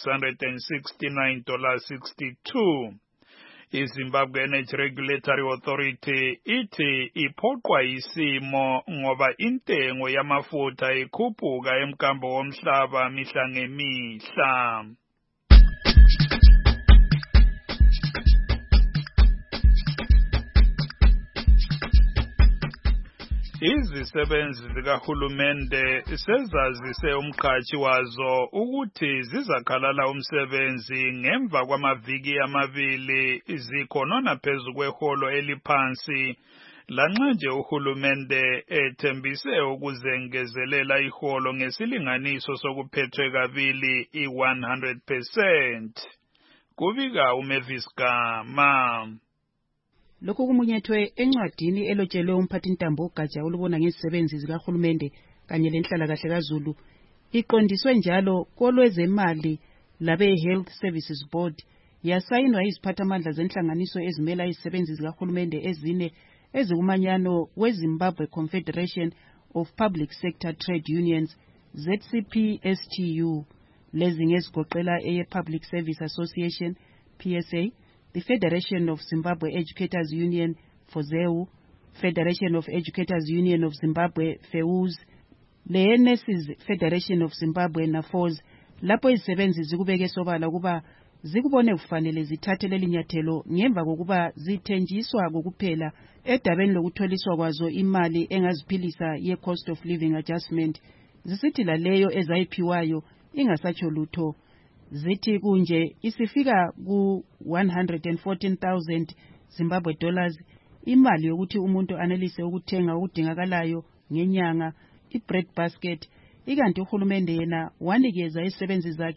ku$669.62. iZimbabwe Energy Regulatory Authority ithi iphoqwa isimo ngoba intengo yamafutha ikhuphuka emkambo womhlaba mihla ngemihla. Izisebenzi zikahulumende sezazise umqhatshi wazo ukuthi zizakhalala umsebenzi ngemva kwamaviki amabili zikhonona phezu kweholo eliphansi, lanxa nje uhulumende ethembise ukuzengezelela iholo ngesilinganiso sokuphethwe kabili i-100%. Kubika uMavis Gama. Lokhu kumunyethwe encwadini elotshelwe umphathintambo ogatsha olubona ngezisebenzi zikahulumende kanye lenhlalakahle kaZulu, iqondiswe njalo kolwezemali labe-Health Services Board, yasayinwa iziphathamandla zenhlanganiso ezimela izisebenzi zikahulumende ezine ezikumanyano weZimbabwe Confederation of Public Sector Trade Unions, ZCPSTU, lezi ngezigoqela eye-Public Service Association, PSA, the Federation of Zimbabwe Educators Union, FOZEU, Federation of Educators Union of Zimbabwe, FEUZ, le Nurses Federation of Zimbabwe, NAFOZ, lapho izisebenzi zikubeke sobala kuba zikubone kufanele zithathe leli nyathelo ngemva kokuba zithenjiswa kokuphela edabeni lokutholiswa kwazo imali engaziphilisa ye-cost of living adjustment, zisithi laleyo ezayiphiwayo ingasatsho lutho. Zithi kunje isifika ku$114,000 Zimbabwe dollars, imali yokuthi umuntu anelise ukuthenga ukudingakalayo ngenyanga, i-bread basket, ikanti uhulumende yena wanikeza izisebenzi zakhe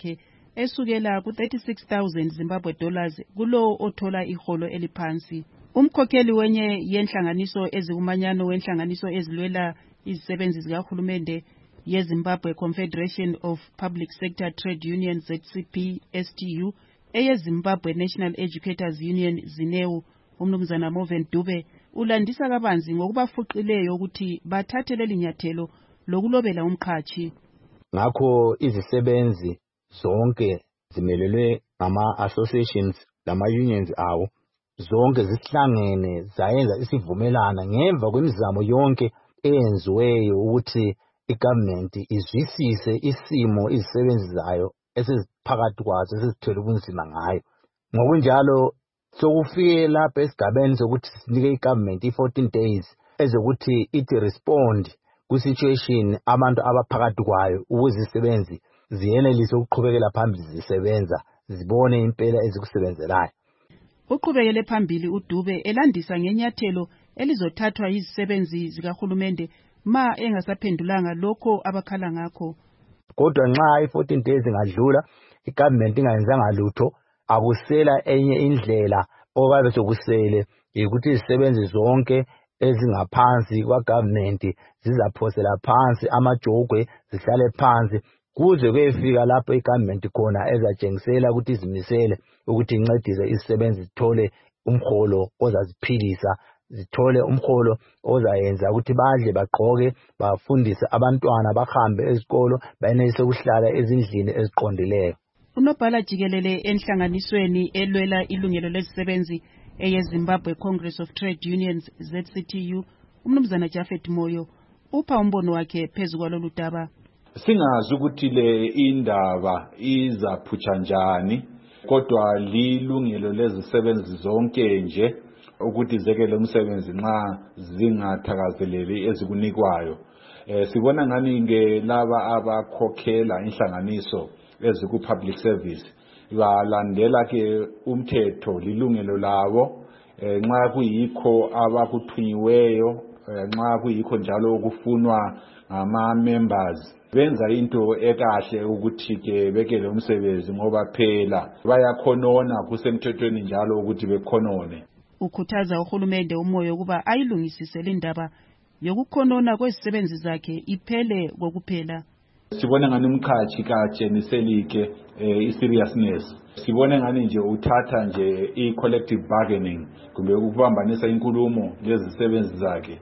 esukela ku-36,000 Zimbabwe dollars kulo othola iholo eliphansi. Umkhokheli wenye yenhlanganiso ezikumanyano wenhlanganiso ezilwela izisebenzi zikahulumende yeZimbabwe Confederation of Public Sector Trade Unions ZCP STU eyeZimbabwe National Educators Union ZINEU umnumzana Moven Dube ulandisa kabanzi ngokubafuqileyo ukuthi bathathe leli nyathelo lokulobela umqhatshi. Ngakho izisebenzi zonke zimelelwe ngama-associations lama-unions awo zonke zihlangene zayenza isivumelana ngemva kwemizamo yonke eyenziweyo ukuthi igovernment izwisise isimo izisebenzi zayo esiziphakathi kwazo esizithwele ubunzima ngayo. Ngokunjalo sokufike lapha esigabeni sokuthi sinike igovernment i-14 days ezokuthi ithi respond ku-situation abantu abaphakathi kwayo ukuze izisebenzi ziyenelise ukuqhubekela phambili zisebenza zibone impela ezikusebenzelayo. Uqhubekele phambili uDube elandisa ngenyathelo elizothathwa yizisebenzi zikahulumende ma engasaphendulanga lokho abakhala ngakho. Kodwa nxa i-14 days ingadlula igovernment ingayenzanga lutho akusela enye indlela obabe sokusele ukuthi izisebenzi zonke ezingaphansi kwagovernment zizaphosela phansi amajogwe zihlale phansi kuze kuyefika lapho igovernment khona ezatshengisela ukuthi izimisele ukuthi incedise izisebenzi zithole umholo ozaziphilisa zithole umholo ozayenza ukuthi badle bagqoke bafundise abantwana bahambe ezikolo bayenelise ukuhlala ezindlini eziqondileyo. Unobhala jikelele enhlanganisweni elwela ilungelo lezisebenzi eyeZimbabwe Congress of Trade Unions ZCTU umnumzana Jafet Moyo upha umbono wakhe phezu kwalolu daba. Singazi ukuthi le indaba izaphutsha njani kodwa lilungelo lezisebenzi zonke nje ukuthi zekele umsebenzi nxa zingathakazeleli ezikunikwayo. Sibona ngani ngelaba abakhokhela inhlanganiso eziku-public service balandela ke umthetho lilungelo labo nxa kuyikho abakuthunyiweyo nxa kuyikho njalo okufunwa ngama-members benza into ekahle ukuthi ke bekele umsebenzi ngoba phela bayakhonona kusemthethweni njalo ukuthi bekhonone. Ukhuthaza uhulumende umoyo ukuba ayilungisise le ndaba yokukhonona kwezisebenzi zakhe iphele kokuphela. Sibone ngani umkhathi kaJeniselike i-seriousness. Sibone ngani nje uthatha nje i-collective bargaining kumbe ukubambanisa inkulumo lezisebenzi zakhe.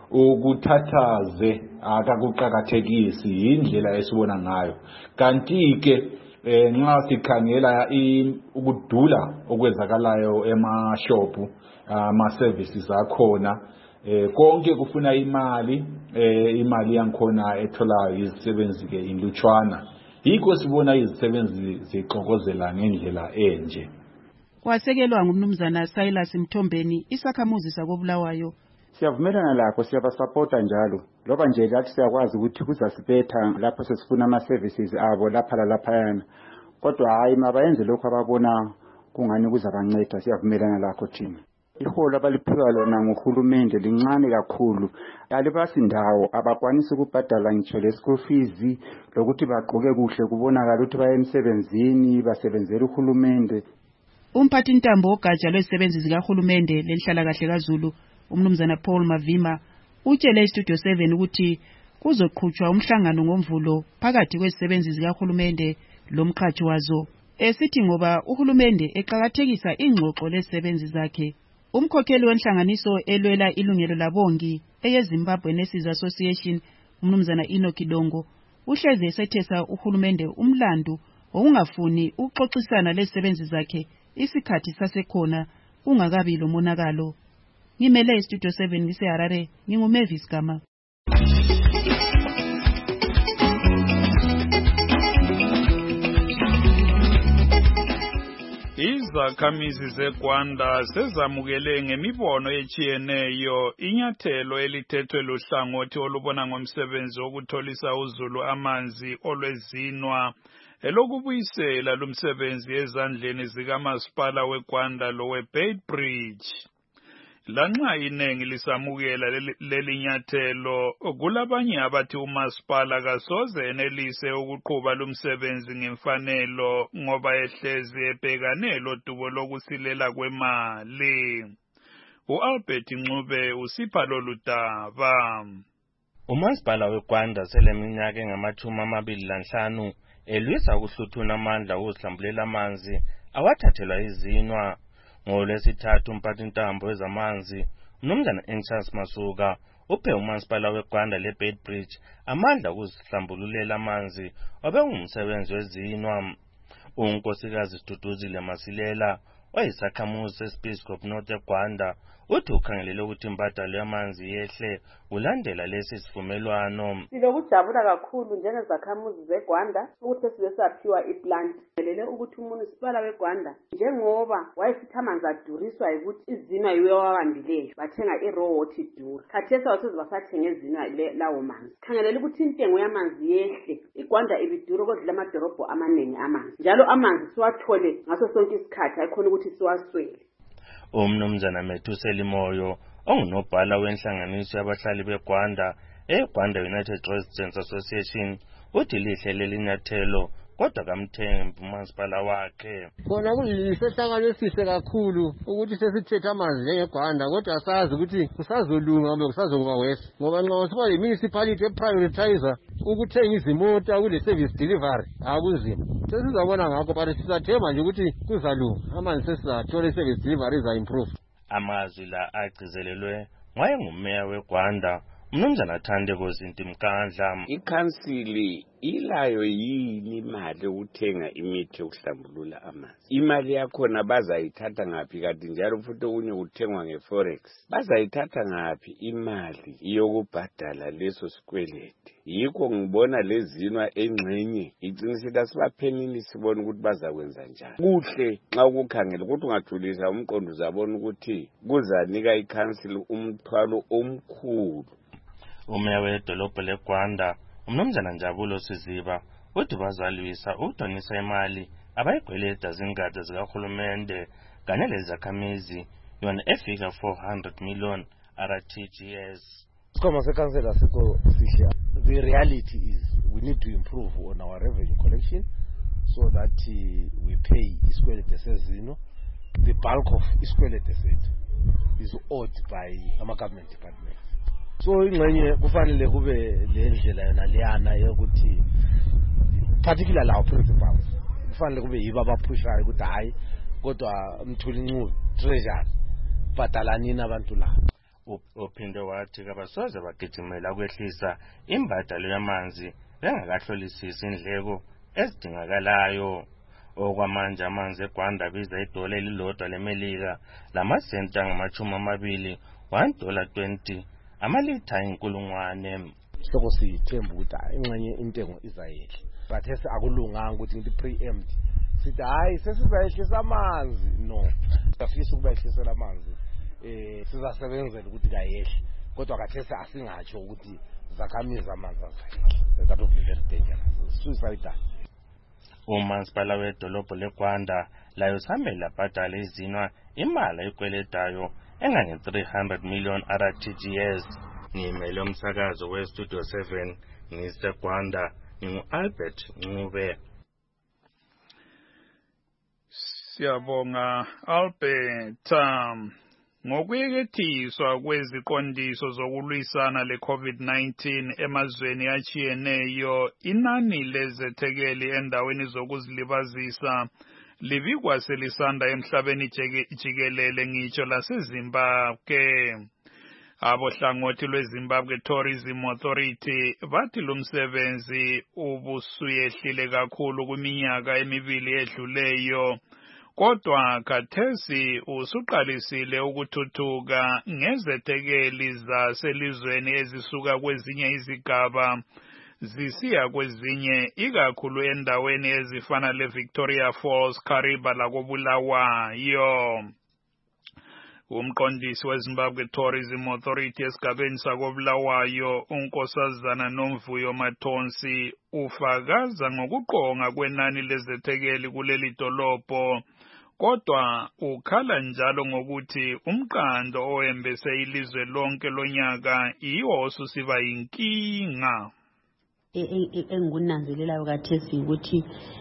Ukuthathaze akakuqakathekisi indlela esibona ngayo. Kanti ke nxa sikhangela ukudula okwenzakalayo emashopu ama-services akhona konke kufuna imali yankhona etholayo izisebenzi ke inlutshwana yikho sibona izisebenzi zixokozela ngendlela enje. Kwasekelwa ngumnumzana Silas Mthombeni isakhamuzi sakobulawayo. Siyavumelana lakho siyabasupporta njalo loba nje lathi siyakwazi ukuthi kuzasibetha lapho sesifuna ama-services abo lapha lalaphayana kodwa hayi mabayenze lokho ababona kungani kuzabanceda siyavumelana lakho thina. Iholo abaliphiwa lona nguhulumende lincane kakhulu alibasindawo abakwanisa ukubhadala ngitsho le-school fees lokuthi bagqoke kuhle kubonakala ukuthi baye emsebenzini basebenzela uhulumende. Umphathi ntambo ogatsha lwezisebenzi zikahulumende lenhlalakahle kaZulu umnumzana Paul Mavima utshele iStudio 7 ukuthi kuzoqhutshwa umhlangano ngomvulo phakathi kwezisebenzi zikahulumende lomqhatshi wazo esithi ngoba uhulumende eqhakathekisa ingxoxo lezisebenzi zakhe. Umkhokheli wenhlanganiso elwela ilungelo labongi eyeZimbabwe Nurses Association umnumzana Enoch Dongo uhleze esethesa uhulumende umlandu okungafuni ukuxoxisana lezisebenzi zakhe isikhathi sasekhona kungakabi lomonakalo. Ngimele iStudio 7 ngiseHarare nginguMavis Gama. Izakhamizi zeGwanda sezamukele ngemibono etshiyeneyo inyathelo elithethwe luhlangothi olubona ngomsebenzi wokutholisa uzulu amanzi olwezinwa elokubuyisela lumsebenzi ezandleni zikamasipala weGwanda loweBeit Bridge. lanxa inengi lisamukela leli nyathelo kulabanye abathi umasipala kasoze enelise ukuqhuba lumsebenzi ngemfanelo ngoba ehlezi ebhekane lodubo lokusilela kwemali. U-Albert Ncube usipha lolu daba. Umasipala weGwanda seleminyaka engama-25 elwisa ukuhluthuna amandla okuhlambulela amanzi awathathelwa izinwa. NgoLwesithathu umphathintambo wezamanzi uMnumzana Anxious Masuka uphe umasipala weGwanda leBeitbridge amandla okuzihlambululela amanzi obengumsebenzi wezinwa. uNkosikazi Siduduzile Masilela oyisakhamuzi seSpeedcorp North eGwanda uthi ukhangelele ukuthi imbadalo yamanzi yehle kulandela lesi sivumelwano. Silokujabula kakhulu njengezakhamuzi zeGwanda ukuthi sibe saphiwa iplant. Ngelele ukuthi umunisipala weGwanda njengoba wayesithi amanzi aduriswa ukuthi izinwa yiwo wawambileyo bathenga i-raw water idura. Khathesi awusoze basathenga izinwa lawo manzi. Khangelele ukuthi intengo yamanzi yehle. iGwanda ibidura kodwa amadolobho amaningi amanzi. Njalo amanzi siwathole ngaso sonke isikhathi ayikhona ukuthi siwaswele. uMnumzana Methuseli Moyo ongunobhala wenhlanganiso yabahlali beGwanda eGwanda United Residents Association uthi lihle leli nyathelo kodwa kamthembi umasipala wakhe. Kona kuyisehlakalo esihle kakhulu ukuthi sesithethe amanzi njengeGwanda kodwa asazi ukuthi kusazolunga kumbe kusazokuba worse ngoba nxa siba yimunicipality eprioritizer ukuthenga izimota kule service delivery akunzima. Sesizabona ngakho but sizathemba nje ukuthi kuzalunga amanzi sesizathola i-service delivery iza-improve. Amazwi la agcizelelwe wayengumeya weGwanda uMnumzana Thandeko Zinti Mkandla. Ikhansili ilayo yini imali ukuthenga imithi yokuhlambulula amanzi? Imali yakhona bazayithatha ngaphi kanti njalo futhi okunye kuthengwa ngeforex? Bazayithatha ngaphi imali yokubhadala leso sikwelede? Yikho ngibona lezinwa engxenye iqiniseka sibaphenini sibona ukuthi bazakwenza njani. Kuhle nxa ukukhangela ukuthi ungathulisa umqondo uzabona ukuthi kuzanika ikhansili umthwalo omkhulu. Umeya wedolobho leGwanda uMnumzana Njabulo Siziba uthi bazalwisa ukudonisa imali abayigweleda zingadi zikahulumende kanye lezakhamizi yona efika 400 million RTGS. Isikhwama sekhansela sikho sihle. The reality is we need to improve on our revenue collection so that we pay isikwelede sezino. The bulk of isikwelede sethu is owed by ama-government departments. So ingxenye kufanele kube lendlela yona leyana yokuthi particularly our principals kufanele kube yibo abaphushayo ukuthi hayi kodwa Mthuli Ncube treasury bhadalanini abantu la. Uphinde wathi kabasoze bagijimela ukwehlisa imbadalo yamanzi bengakahlolisisi indleko ezidingakalayo. Okwamanje amanzi eGwanda biza $1 elilodwa leMelika lamasenti angama-20 $1.20 amalitha inkulungwane. Soko sithemba ukuthi ingxenye intengo izayehla. Bathese akulunganga ukuthi ngithi preempt. Sithi hayi sesizayehlisa amanzi. No. Safisa ukuba yehlisela amanzi. Sizasebenzela ukuthi kayehle. Kodwa kathese asingatsho ukuthi zakhamiza amanzi azayehla. That would be very dangerous. Suicidal. Umasipala wedolobho leGwanda layo samela bhadala izinwa imali ayikweledayo engange-300 million RTGS. Ngimele umsakazo weStudio 7 ngiseGwanda ngingu-Albert Ncube. Siyabonga Albert. Ngokuyekethiswa kweziqondiso zokulwisana le-COVID-19 emazweni achiyeneyo, inani lezethekeli endaweni zokuzilibazisa libikwa selisanda emhlabeni jikelele ngitsho laseZimbabwe. Abohlangothi lweZimbabwe Tourism Authority bathi lumsebenzi ubusuyehlile kakhulu kuminyaka emibili edluleyo. Kodwa khathesi usuqalisile ukuthuthuka ngezethekeli zaselizweni ezisuka kwezinye izigaba zisiya kwezinye ikakhulu endaweni ezifana leVictoria Falls, Kariba lakobulawayo. Umqondisi weZimbabwe Tourism Authority esigabeni sakobulawayo uNkosazana Nomvuyo Mathonsi ufakaza ngokuqonga kwenani lezethekeli kuleli dolobho. kodwa ukhala njalo ngokuthi umqando owembese ilizwe lonke lonyaka yiwo osusiba yinkinga. Engikunanzelelayo kathesi ukuthi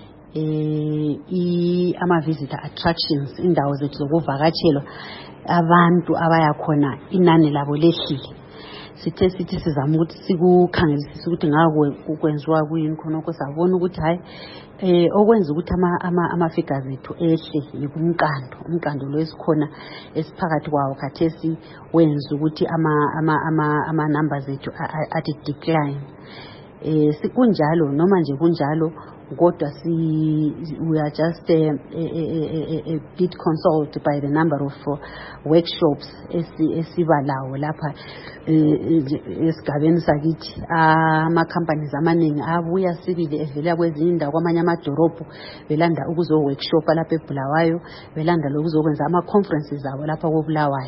ama-visitor attractions, indawo zethu zokuvakatshelwa, abantu abaya khona inani labo lehlile. Sithe sithi sizama ukuthi sikukhangelisise ukuthi ngakwe kwenziwa kuyini khonokho, sabona ukuthi hayi okwenza ukuthi ama-figures ethu ehle yikumqando lo esikhona esiphakathi kwawo khathesi wenza ukuthi ama-numbers ethu athi decline. Sikunjalo noma nje kunjalo kodwa we are just a bit consoled by the number of workshops esibalawo lapha esigabeni sakithi. Ama-companies amaningi abuya sibili evela kwezinye indawo kwamanye amadorobho belanda ukuzo-workshop lapha eBulawayo, belanda lokuzokwenza ama-conferences abo lapha koBulawayo.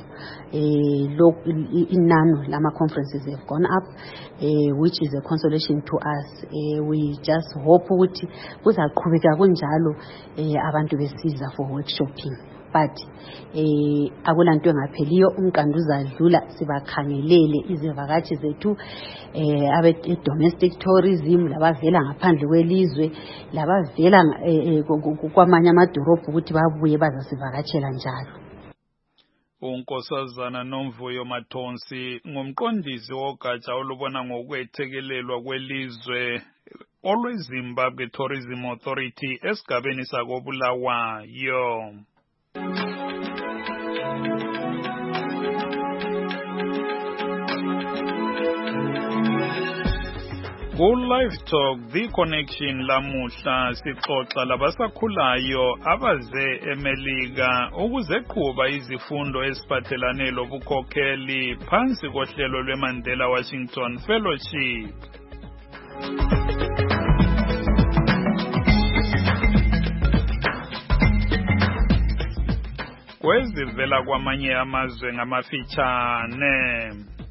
Inano lama-conferences have gone up, which is a consolation to us. We just hope ukuthi kuzaqhubeka kunjalo abantu besiza for workshopping, but akulanto engapheliyo, umqando uzadlula. Sibakhangelele izivakatshi zethu domestic tourism, labavela ngaphandle kwelizwe, labavela kwamanye amadorobho ukuthi babuye bazasivakatshela njalo. uNkosazana Nomvuyo Matonsi ngumqondisi wogatsha olubona ngokwethekelelwa kwelizwe olweZimbabwe Tourism Authority esigabeni sakoBulawayo. Ku-Live Talk The Connection lamuhla sixoxa labasakhulayo abaze eMelika ukuzeqhuba izifundo eziphathelane lobukhokheli phansi kohlelo lweMandela Washington Fellowship. Kwezivela kwamanye amazwe ngamafitshane.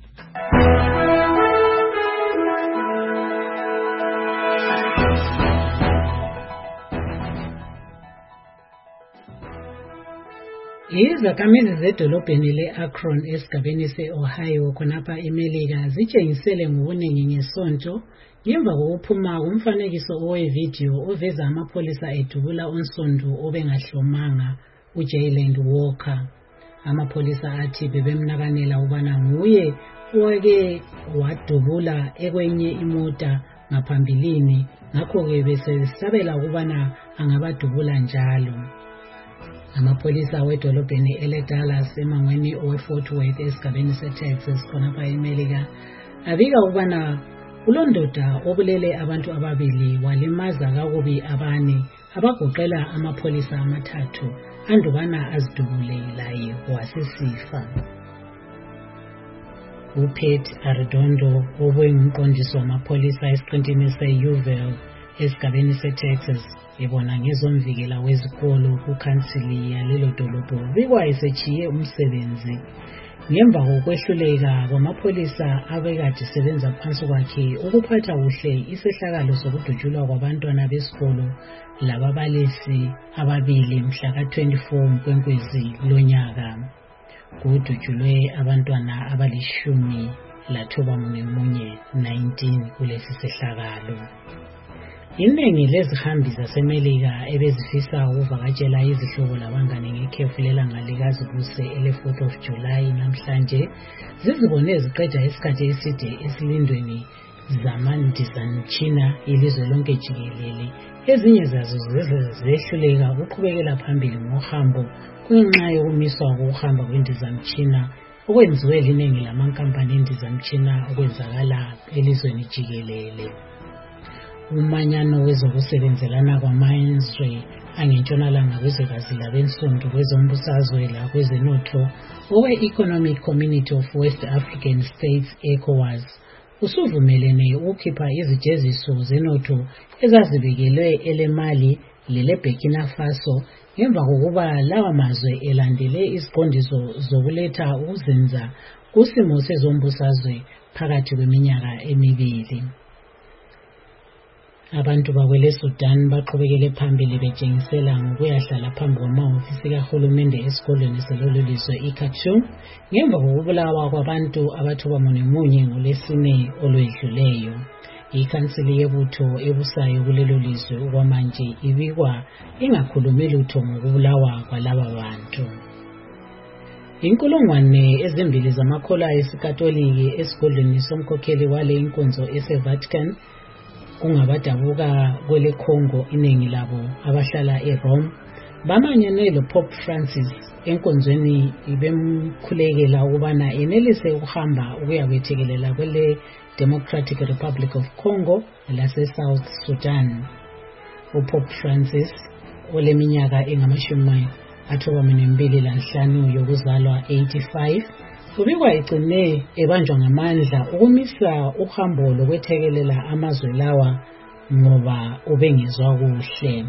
Izakhamizi zedolobheni le-Akron esigabeni se-Ohio khonapha eMelika zitshengisele ngobuningi ngesonto ngemva kokuphuma kumfanekiso owevidiyo oveza amapholisa edubula unsundu obengahlomanga uJayland Walker. Amapholisa athi bebemnakanela ubana nguye owake wadubula ekwenye imota ngaphambilini, ngakho-ke besesabela ukubana angabadubula njalo. Amapholisa wedolobheni ele-Dallas emangweni owe-Fort Worth esigabeni se-Texas khonapha eMelika abika ukubana ulondoda obulele abantu ababili walimaza kakubi abane abagoqela amapholisa amathathu andubana azidubule laye wasesifa. uPete Arredondo obengumqondisi wamapholisa esiqintini se-Uvalde esigabeni se-Texas ebona ngezomvikela wezikolo kukhansili yalelo dolobho ubikwa esechiye umsebenzi ngemva kokwehluleka kwamapholisa abekade sebenza phansi kwakhe ukuphatha kuhle isehlakalo sokudutshulwa kwabantwana besikolo lababalisi ababili mhla ka-24 Nkwenkwezi lonyaka. Kudutshulwe abantwana abali-11 19 kulesi sehlakalo. Iningi lezihambi zaseMelika ebezifisa ukuvakatshela izihlobo labangane ngekhefu lelanga likazibuse ele-4th of July namhlanje zizibone ziqeda isikhathi eside esilindweni zamandizamtshina ilizwe lonke jikelele. Ezinye zazo zehluleka ukuqhubekela phambili ngohambo kungenxa yokumiswa kokuhamba kwendizamtshina okwenziwe liningi lamankampani endizamtshina okwenzakala elizweni jikelele. Umanyano wezokusebenzelana kwamazwe angentshonalanga kwezwekazi labensundu kwezombusazwe lakwezenotho owe-Economic Community of West African States ECOWAS usuvumelene ukukhipha izijeziso zenotho ezazibekelwe ele-Mali lele-Burkina Faso ngemva kokuba lawa mazwe elandele iziqondiso zokuletha ukuzinza kusimo sezombusazwe phakathi kweminyaka emibili. Abantu bakwele Sudan baqhubekele phambili betshengisela ngokuyahlala phambi kwamahhovisi kahulumende esikoleni selolizwe iKhartoum ngemva kokubulawa kwabantu abathoba munye ngolesine olwedluleyo. Ikhansili yebutho ebusayo kulelo lizwe okwamanje ibikwa ingakhulumi lutho ngokubulawa kwalaba bantu. Inkulungwane ezimbili zamakholwa esikatoliki esigodlweni somkhokheli wale inkonzo eseVatican kungabadabuka kwele Congo iningi labo abahlala eRome bamanyene loPope Francis enkonzweni ibemkhulekela ukubana enelise ukuhamba ukuyabethekelela kwele Democratic Republic of Congo lase South Sudan. uPope Francis oleminyaka engamashumi-95 yokuzalwa 85 ubikwa egcine ebanjwa ngamandla ukumisa uhambo lokwethekelela amazwe lawa ngoba ubengezwa kuhle.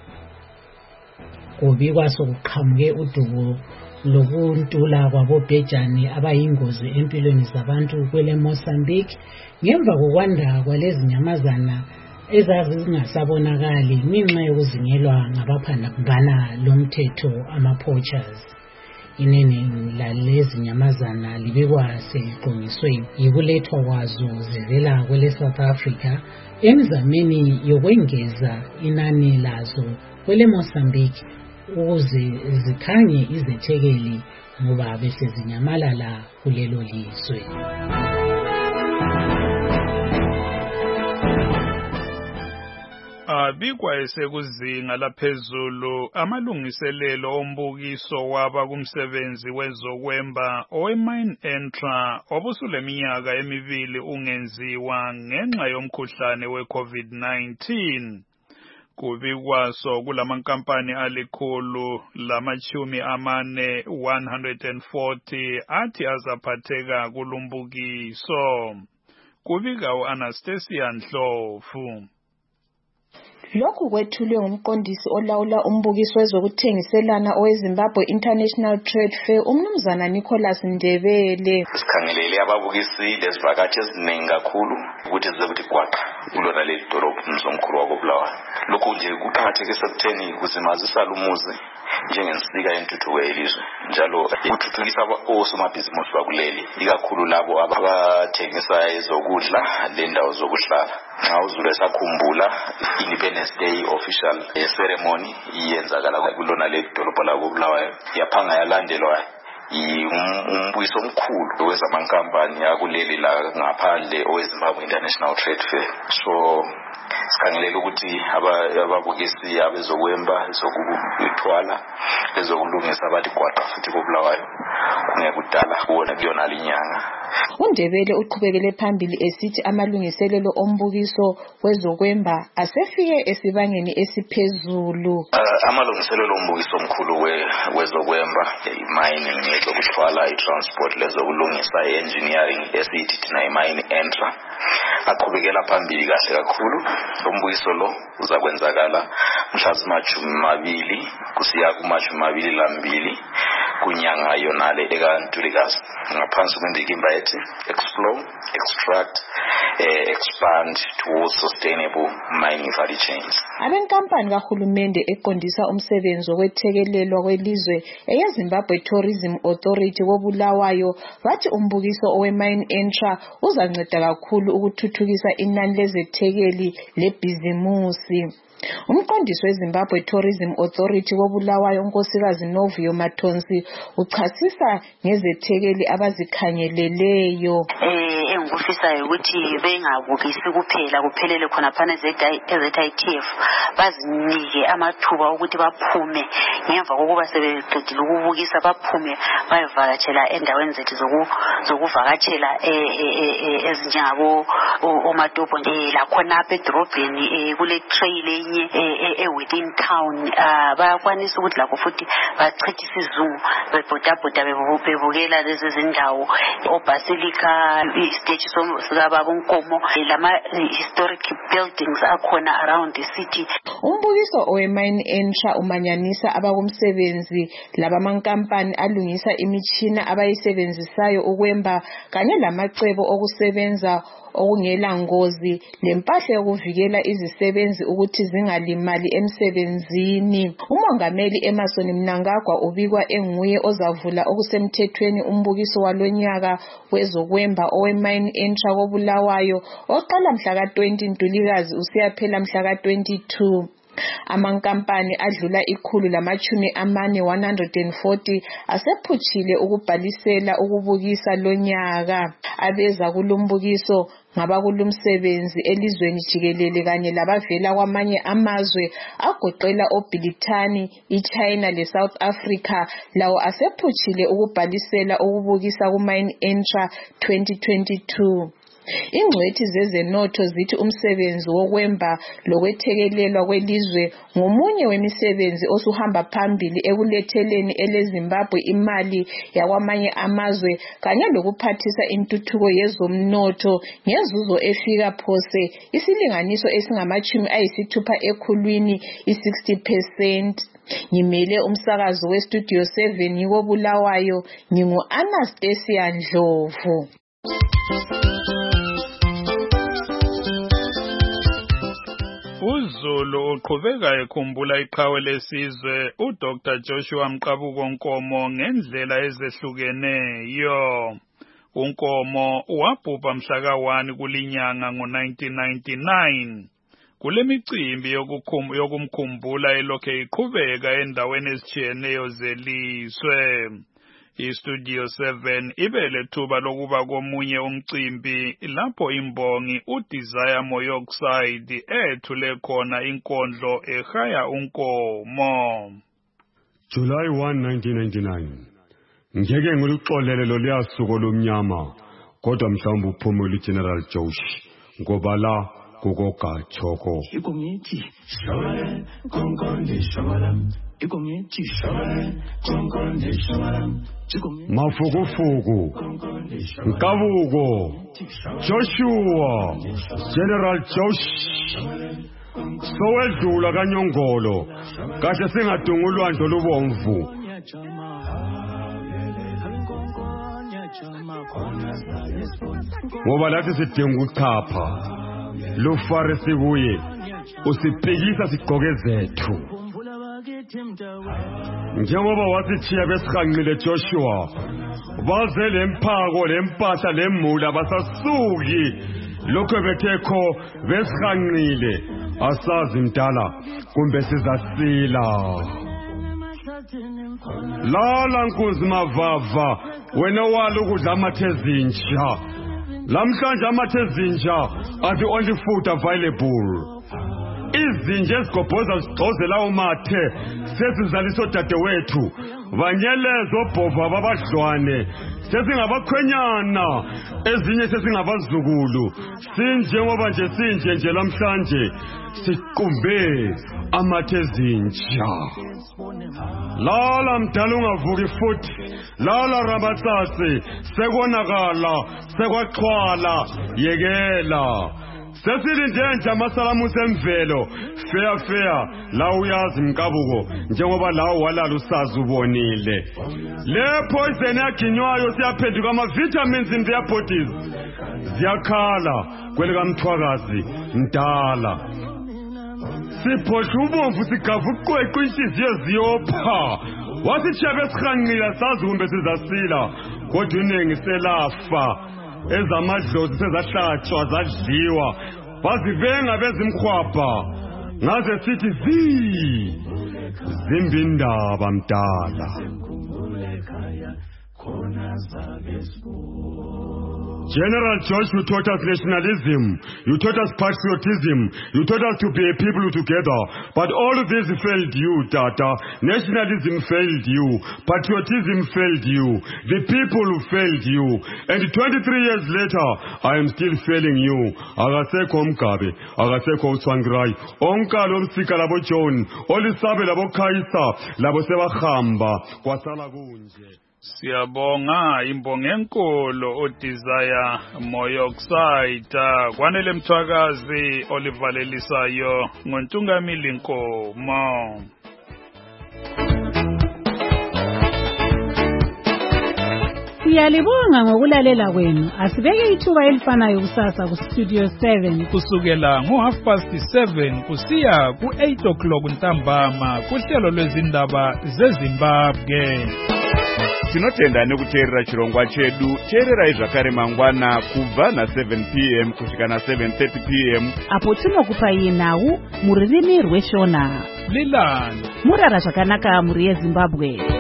Kubikwa sokuqhamuke udubo lokuntula kwabobhejane abayingozi empilweni zabantu kwele Mozambique ngemva kokwanda kwalezi nyamazana ezazingasabonakali ngenxa yokuzingelwa ngabaphambana lomthetho ama-poachers. Inene lalezi nyamazana libikwa seliqongiswe yikulethwa kwazo zivela kwele South Africa emizameni yokwengeza inani lazo kwele Mozambique ukuze zikhange izethekeli ngoba bese zinyamalala kulelo lizwe. Abikwa esekuzinga laphezulu amalungiselelo ombukiso waba kumsebenzi wezokwemba owe-mine entra obusuleminyaka emibili ungenziwa ngenxa yomkhuhlane we-COVID-19. Kubikwaso kulamankampani alikhulu lamachumi amane 140 athi azaphatheka kulumbukiso. Kubika u-Anastasia Ndlovu. Lokhu kwethulwe ngumqondisi olawula umbukiso wezokuthengiselana oweZimbabwe International Trade Fair umnumzana Nicholas Ndebele. Sikhangelele ababukisi lezivakashi eziningi kakhulu ukuthi zizokuthi kwaqa kulona leli dolobho mzomkhulu wakobulawayo. Lokhu nje kuqakatheke sekutheni kuzimazisa lumuzi njengensika yentuthuko yelizwe njalo ukuthuthukisa osomabhizinisi bakuleli ikakhulu labo abathengisa ezokudla lendawo zokuhlala. Nxa uzulu esakhumbula Independence Day official ceremony iyenzakala kulona leli dolobho lakobulawayo yaphanga yalandelwa umbukiso omkhulu wezamankampani akuleli la ngaphandle oweZimbabwe International Trade Fair. So sikhangelela ukuthi ababukisi abezokwemba ezokuthwala ezokulungisa abathi kwaqa futhi kobulawayo kungekudala kubona kuyona linyanga. uNdebele uqhubekele phambili esithi amalungiselelo ombukiso wezokwemba asefike esibangeni esiphezulu. Amalungiselelo ombukiso omkhulu wezokwemba i-mining lezokuthwala i-transport lezokulungisa i-engineering esithi thina i-mine entra aqhubekela phambili kahle kakhulu. Umbukiso lo uzakwenzakala mhla zima-20 kusiya kuma-22 kunyanga yonale ekaNtulikazi ngaphansi kwendikimba ethi explore, extract, expand towards sustainable mining value chains. Abenkampani kahulumende eqondisa umsebenzi wokwethekelelwa kwelizwe eyeZimbabwe Tourism Authority kobulawayo bathi umbukiso owe-mine entra uzanceda kakhulu ukuthuthukisa inani lezethekeli lebhizimusi. Umqondisi weZimbabwe Tourism Authority kobulawayo unkosikazi Novio Matonsi uchasisa ngezethekeli abazikhangeleleyo. Engikufisayo ukuthi bengabukisi kuphela kuphelele khona phana eZITF bazinike amathuba ukuthi baphume ngemva kokuba sebeqedile ukubukisa baphume bayevakatshela endaweni zethu zokuvakatshela ezinjengabo oMatopo lakhona apha edorobheni kule trail within town bayakwanisa ukuthi lakho futhi bachithisa izungu bebhodabhoda bebukela lezi zindawo oBasilica isiteshi sikababa uNkomo lama historic buildings akhona around the city. Umbukiso Umbukiso owemine entsha umanyanisa abakumsebenzi labamankampani alungisa imitshina abayisebenzisayo ukwemba kanye lamacebo okusebenza okungela ngozi lempahla yokuvikela izisebenzi ukuthi zingalimali emsebenzini. Umongameli Emmerson Mnangagwa ubikwa enguye ozavula okusemthethweni umbukiso walonyaka wezokwemba owemine entsha koBulawayo oqala mhla ka-20 Ntulikazi usiyaphela mhla ka-22. Amankampani adlula 140 asephutshile ukubhalisela ukubukisa lonyaka. Abeza kulumbukiso ngabakulumsebenzi elizweni jikelele kanye labavela kwamanye amazwe agoqela oBrithani, iChina leSouth Africa lawo asephutshile ukubhalisela ukubukisa kuMine Entsha 2022. Ingcwethi zezenotho zithi umsebenzi wokwemba lokwethekelelwa kwelizwe ngomunye wemisebenzi osuhamba phambili ekuletheleni eleZimbabwe imali yakwamanye amazwe kanye lokuphathisa intuthuko yezomnotho ngezuzo efika phose isilinganiso esingama-60 ekhulwini i-60%. Ngimele umsakazo weStudio 7 ngikoBulawayo ngingu-Anastasia Ndlovu. uZulu uqhubeka ekhumbula iqhawe lesizwe uDr Joshua Mqabuko Nkomo ngendlela ezehlukeneyo. uNkomo wabhubha mhla ka-1 kulinyanga ngo-1999. Kule micimbi yokumkhumbula elokhe iqhubeka endaweni ezitshiyeneyo zelizwe. iStudio 7 ibe lethuba lokuba komunye umcimbi lapho imbongi uDesire Moyoxide ethule khona inkondlo ehaya uNkomo. July 1, 1999. Ngeke nguluxolele loluya suku lomnyama kodwa mhlawumbe uphumule uGeneral Josh ngoba la kukoGachoko. Ikomiti shawala konkonde shawala ikomiti shawala konkonde shawala Mafukufuku Nkabuko Joshua General Josh sowedlula kaNyongolo kahle singadunga ulwandle olubomvu. Ngoba lathi sidinga ukuchapha lufarisi kuye usibhekisa sigqoke zethu njengoba wasithiya besihanqile Joshua baze lemphako lempahla lemula basasuki lokho bethekho besihanqile asazi mdala kumbe sizasila. Lala nkunzi mavava wena walo ukudla amathezinja lamhlanje amathezinja are the only food available. Izinja ezigobhoza zigxozela umathe sezizalisa odadewethu banyelezo obhova babadlwane sesingabakhwenyana ezinye sesingabazukulu sinjengoba nje sinje lamhlanje siqumbe amathezinja. Lala mdala ungavuki futhi lala rabatsatsi sekonakala sekwaxhwala yekela sesilinde nje amasalamu semvelo fair la uyazi Mkabuko njengoba lawo walala usazi ubonile le poison yaginywayo siyaphenduka ama vitamins in their bodies ziyakhala kweleka mthwakazi mdala siphohla ubomvu sigavu uqweqwe inhliziyo ziyopha wasitshiya besihanqila sazi kumbe sizasila kodwa iningi selafa ezamadlozi sezahlatshwa zadliwa bazivenga bezimkhwapha ngaze sithi zimbindaba mdala. General Josh, you taught us nationalism, you taught us patriotism, you taught us to be a people together, but all of this failed you, Tata. Nationalism failed you, patriotism failed you, the people failed you, and 23 years later, I am still failing you. Agasekho Mgabe, agasekho uTsvangirai, onka lomsika labo John, olisabe labo Khaisa, labo sebahamba, kwasala kunje. Siyabonga imbongo enkulu uDesire Moyoxide kwanele Mthwakazi olivalelisayo ngoNtungamili Nkomo. Siyalibonga ngokulalela kwenu. Asibeke ithuba elifanayo kusasa ku Studio 7 kusukela ngo7:30 kusiya ku8 ntambama kuhlelo lwezindaba zeZimbabwe. Tinotenda nekuteerera chirongwa chedu. Teererai zvakare mangwana kubva na7 p.m. kusvika na7:30 p.m. apo tinokupai nhau muririmi rweshona. Lilani murara zvakanaka muri yeZimbabwe.